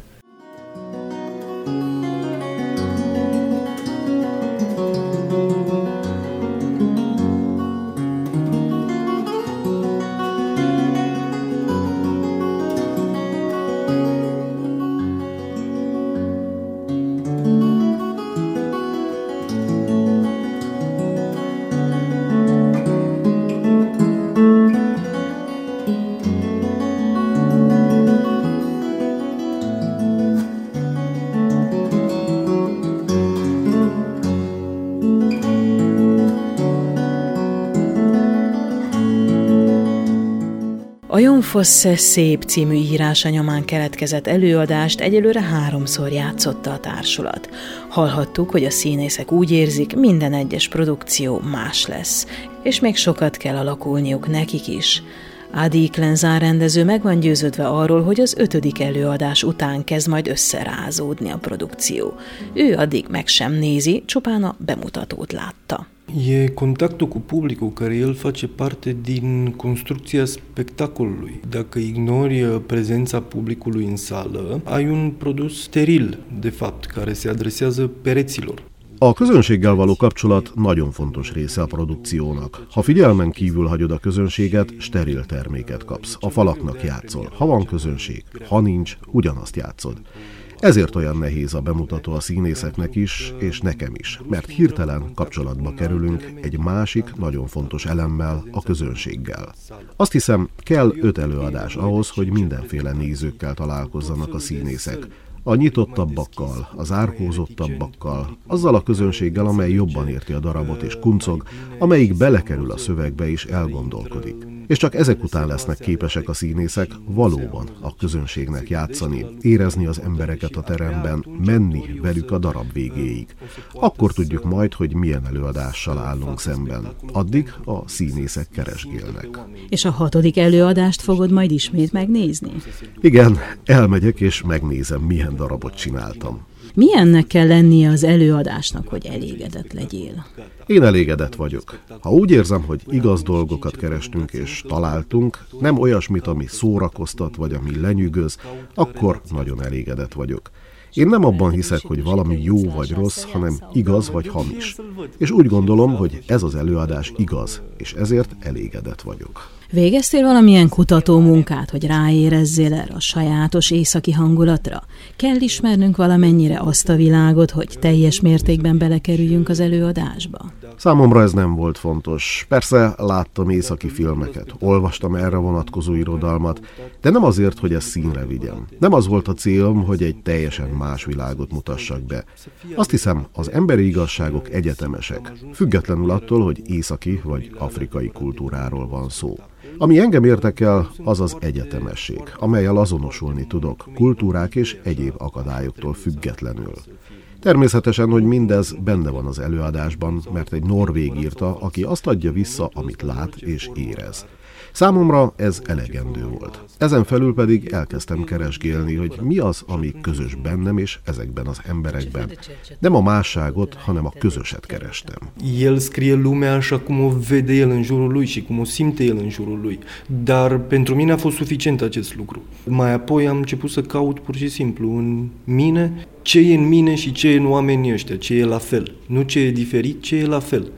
A Jon Fosse Szép című írása nyomán keletkezett előadást egyelőre 3-szor játszotta a társulat. Hallhattuk, hogy a színészek úgy érzik, minden egyes produkció más lesz, és még sokat kell alakulniuk nekik is. Adi Klenzán rendező meg van győződve arról, hogy az 5. előadás után kezd majd összerázódni a produkció. Ő addig meg sem nézi, csupán a bemutatót látta. E contactul cu publicul, care el face parte din construcția spectacolului. Dacă ignori prezența publicului în sală, ai un produs steril, de fapt, care se adresează pereților. A közönséggel való kapcsolat nagyon fontos része a produkciónak. Ha figyelmen kívül hagyod a közönséget, steril terméket kapsz. A falaknak játszol. Ha van közönség, ha nincs, ugyanazt játszod. Ezért olyan nehéz a bemutató a színészeknek is, és nekem is, mert hirtelen kapcsolatba kerülünk egy másik, nagyon fontos elemmel, a közönséggel. Azt hiszem, kell 5 előadás ahhoz, hogy mindenféle nézőkkel találkozzanak a színészek. A nyitottabbakkal, az árkózottabbakkal, azzal a közönséggel, amely jobban érti a darabot és kuncog, amelyik belekerül a szövegbe és elgondolkodik. És csak ezek után lesznek képesek a színészek valóban a közönségnek játszani, érezni az embereket a teremben, menni velük a darab végéig. Akkor tudjuk majd, hogy milyen előadással állunk szemben. Addig a színészek keresgélnek. És a 6. előadást fogod majd ismét megnézni? Igen, elmegyek és megnézem, milyen darabot csináltam. Milyennek kell lennie az előadásnak, hogy elégedett legyél? Én elégedett vagyok. Ha úgy érzem, hogy igaz dolgokat kerestünk és találtunk, nem olyasmit, ami szórakoztat vagy ami lenyűgöz, akkor nagyon elégedett vagyok. Én nem abban hiszek, hogy valami jó vagy rossz, hanem igaz vagy hamis. És úgy gondolom, hogy ez az előadás igaz, és ezért elégedett vagyok. Végeztél valamilyen kutató munkát, hogy ráérezzél erre a sajátos északi hangulatra? Kell ismernünk valamennyire azt a világot, hogy teljes mértékben belekerüljünk az előadásba? Számomra ez nem volt fontos. Persze láttam északi filmeket, olvastam erre vonatkozó irodalmat, de nem azért, hogy ezt színre vigyem. Nem az volt a célom, hogy egy teljesen más világot mutassak be. Azt hiszem, az emberi igazságok egyetemesek, függetlenül attól, hogy északi vagy afrikai kultúráról van szó. Ami engem érdekel, az az egyetemesség, amellyel azonosulni tudok, kultúrák és egyéb akadályoktól függetlenül. Természetesen, hogy mindez benne van az előadásban, mert egy norvég írta, aki azt adja vissza, amit lát és érez. Számomra ez elegendő volt. Ezen felül pedig elkezdtem keresgélni, hogy mi az, ami közös bennem és ezekben az emberekben. Nem a másságot, hanem a közöset kerestem. El scrie lumea așa cum o vede el în jurul lui și cum o simte el în jurul lui. Dar pentru mine a fost suficient acest lucru. Mai apoi am început să caut pur și simplu în mine ce e în mine și ce e în oamenii ăștia, ce e la fel. Nu ce e diferit, ce e la fel.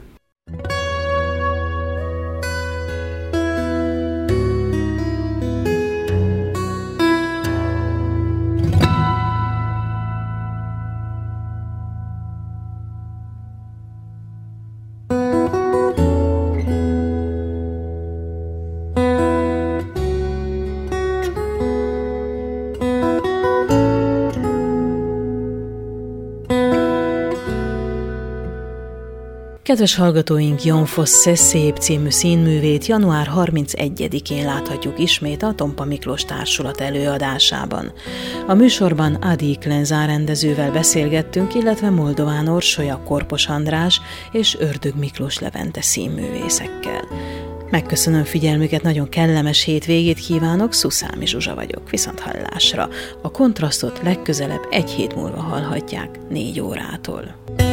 Kedves hallgatóink, Jon Fosse Szép című színművét január 31-én láthatjuk ismét a Tompa Miklós Társulat előadásában. A műsorban Adi Klenzár rendezővel beszélgettünk, illetve Moldován Orsolya, Korpos András és Ördög Miklós Levente színművészekkel. Megköszönöm figyelmüket, nagyon kellemes hétvégét kívánok, Szuszámi Zsuzsa vagyok, viszonthallásra. A Kontrasztot legközelebb egy hét múlva hallhatják 4 órától.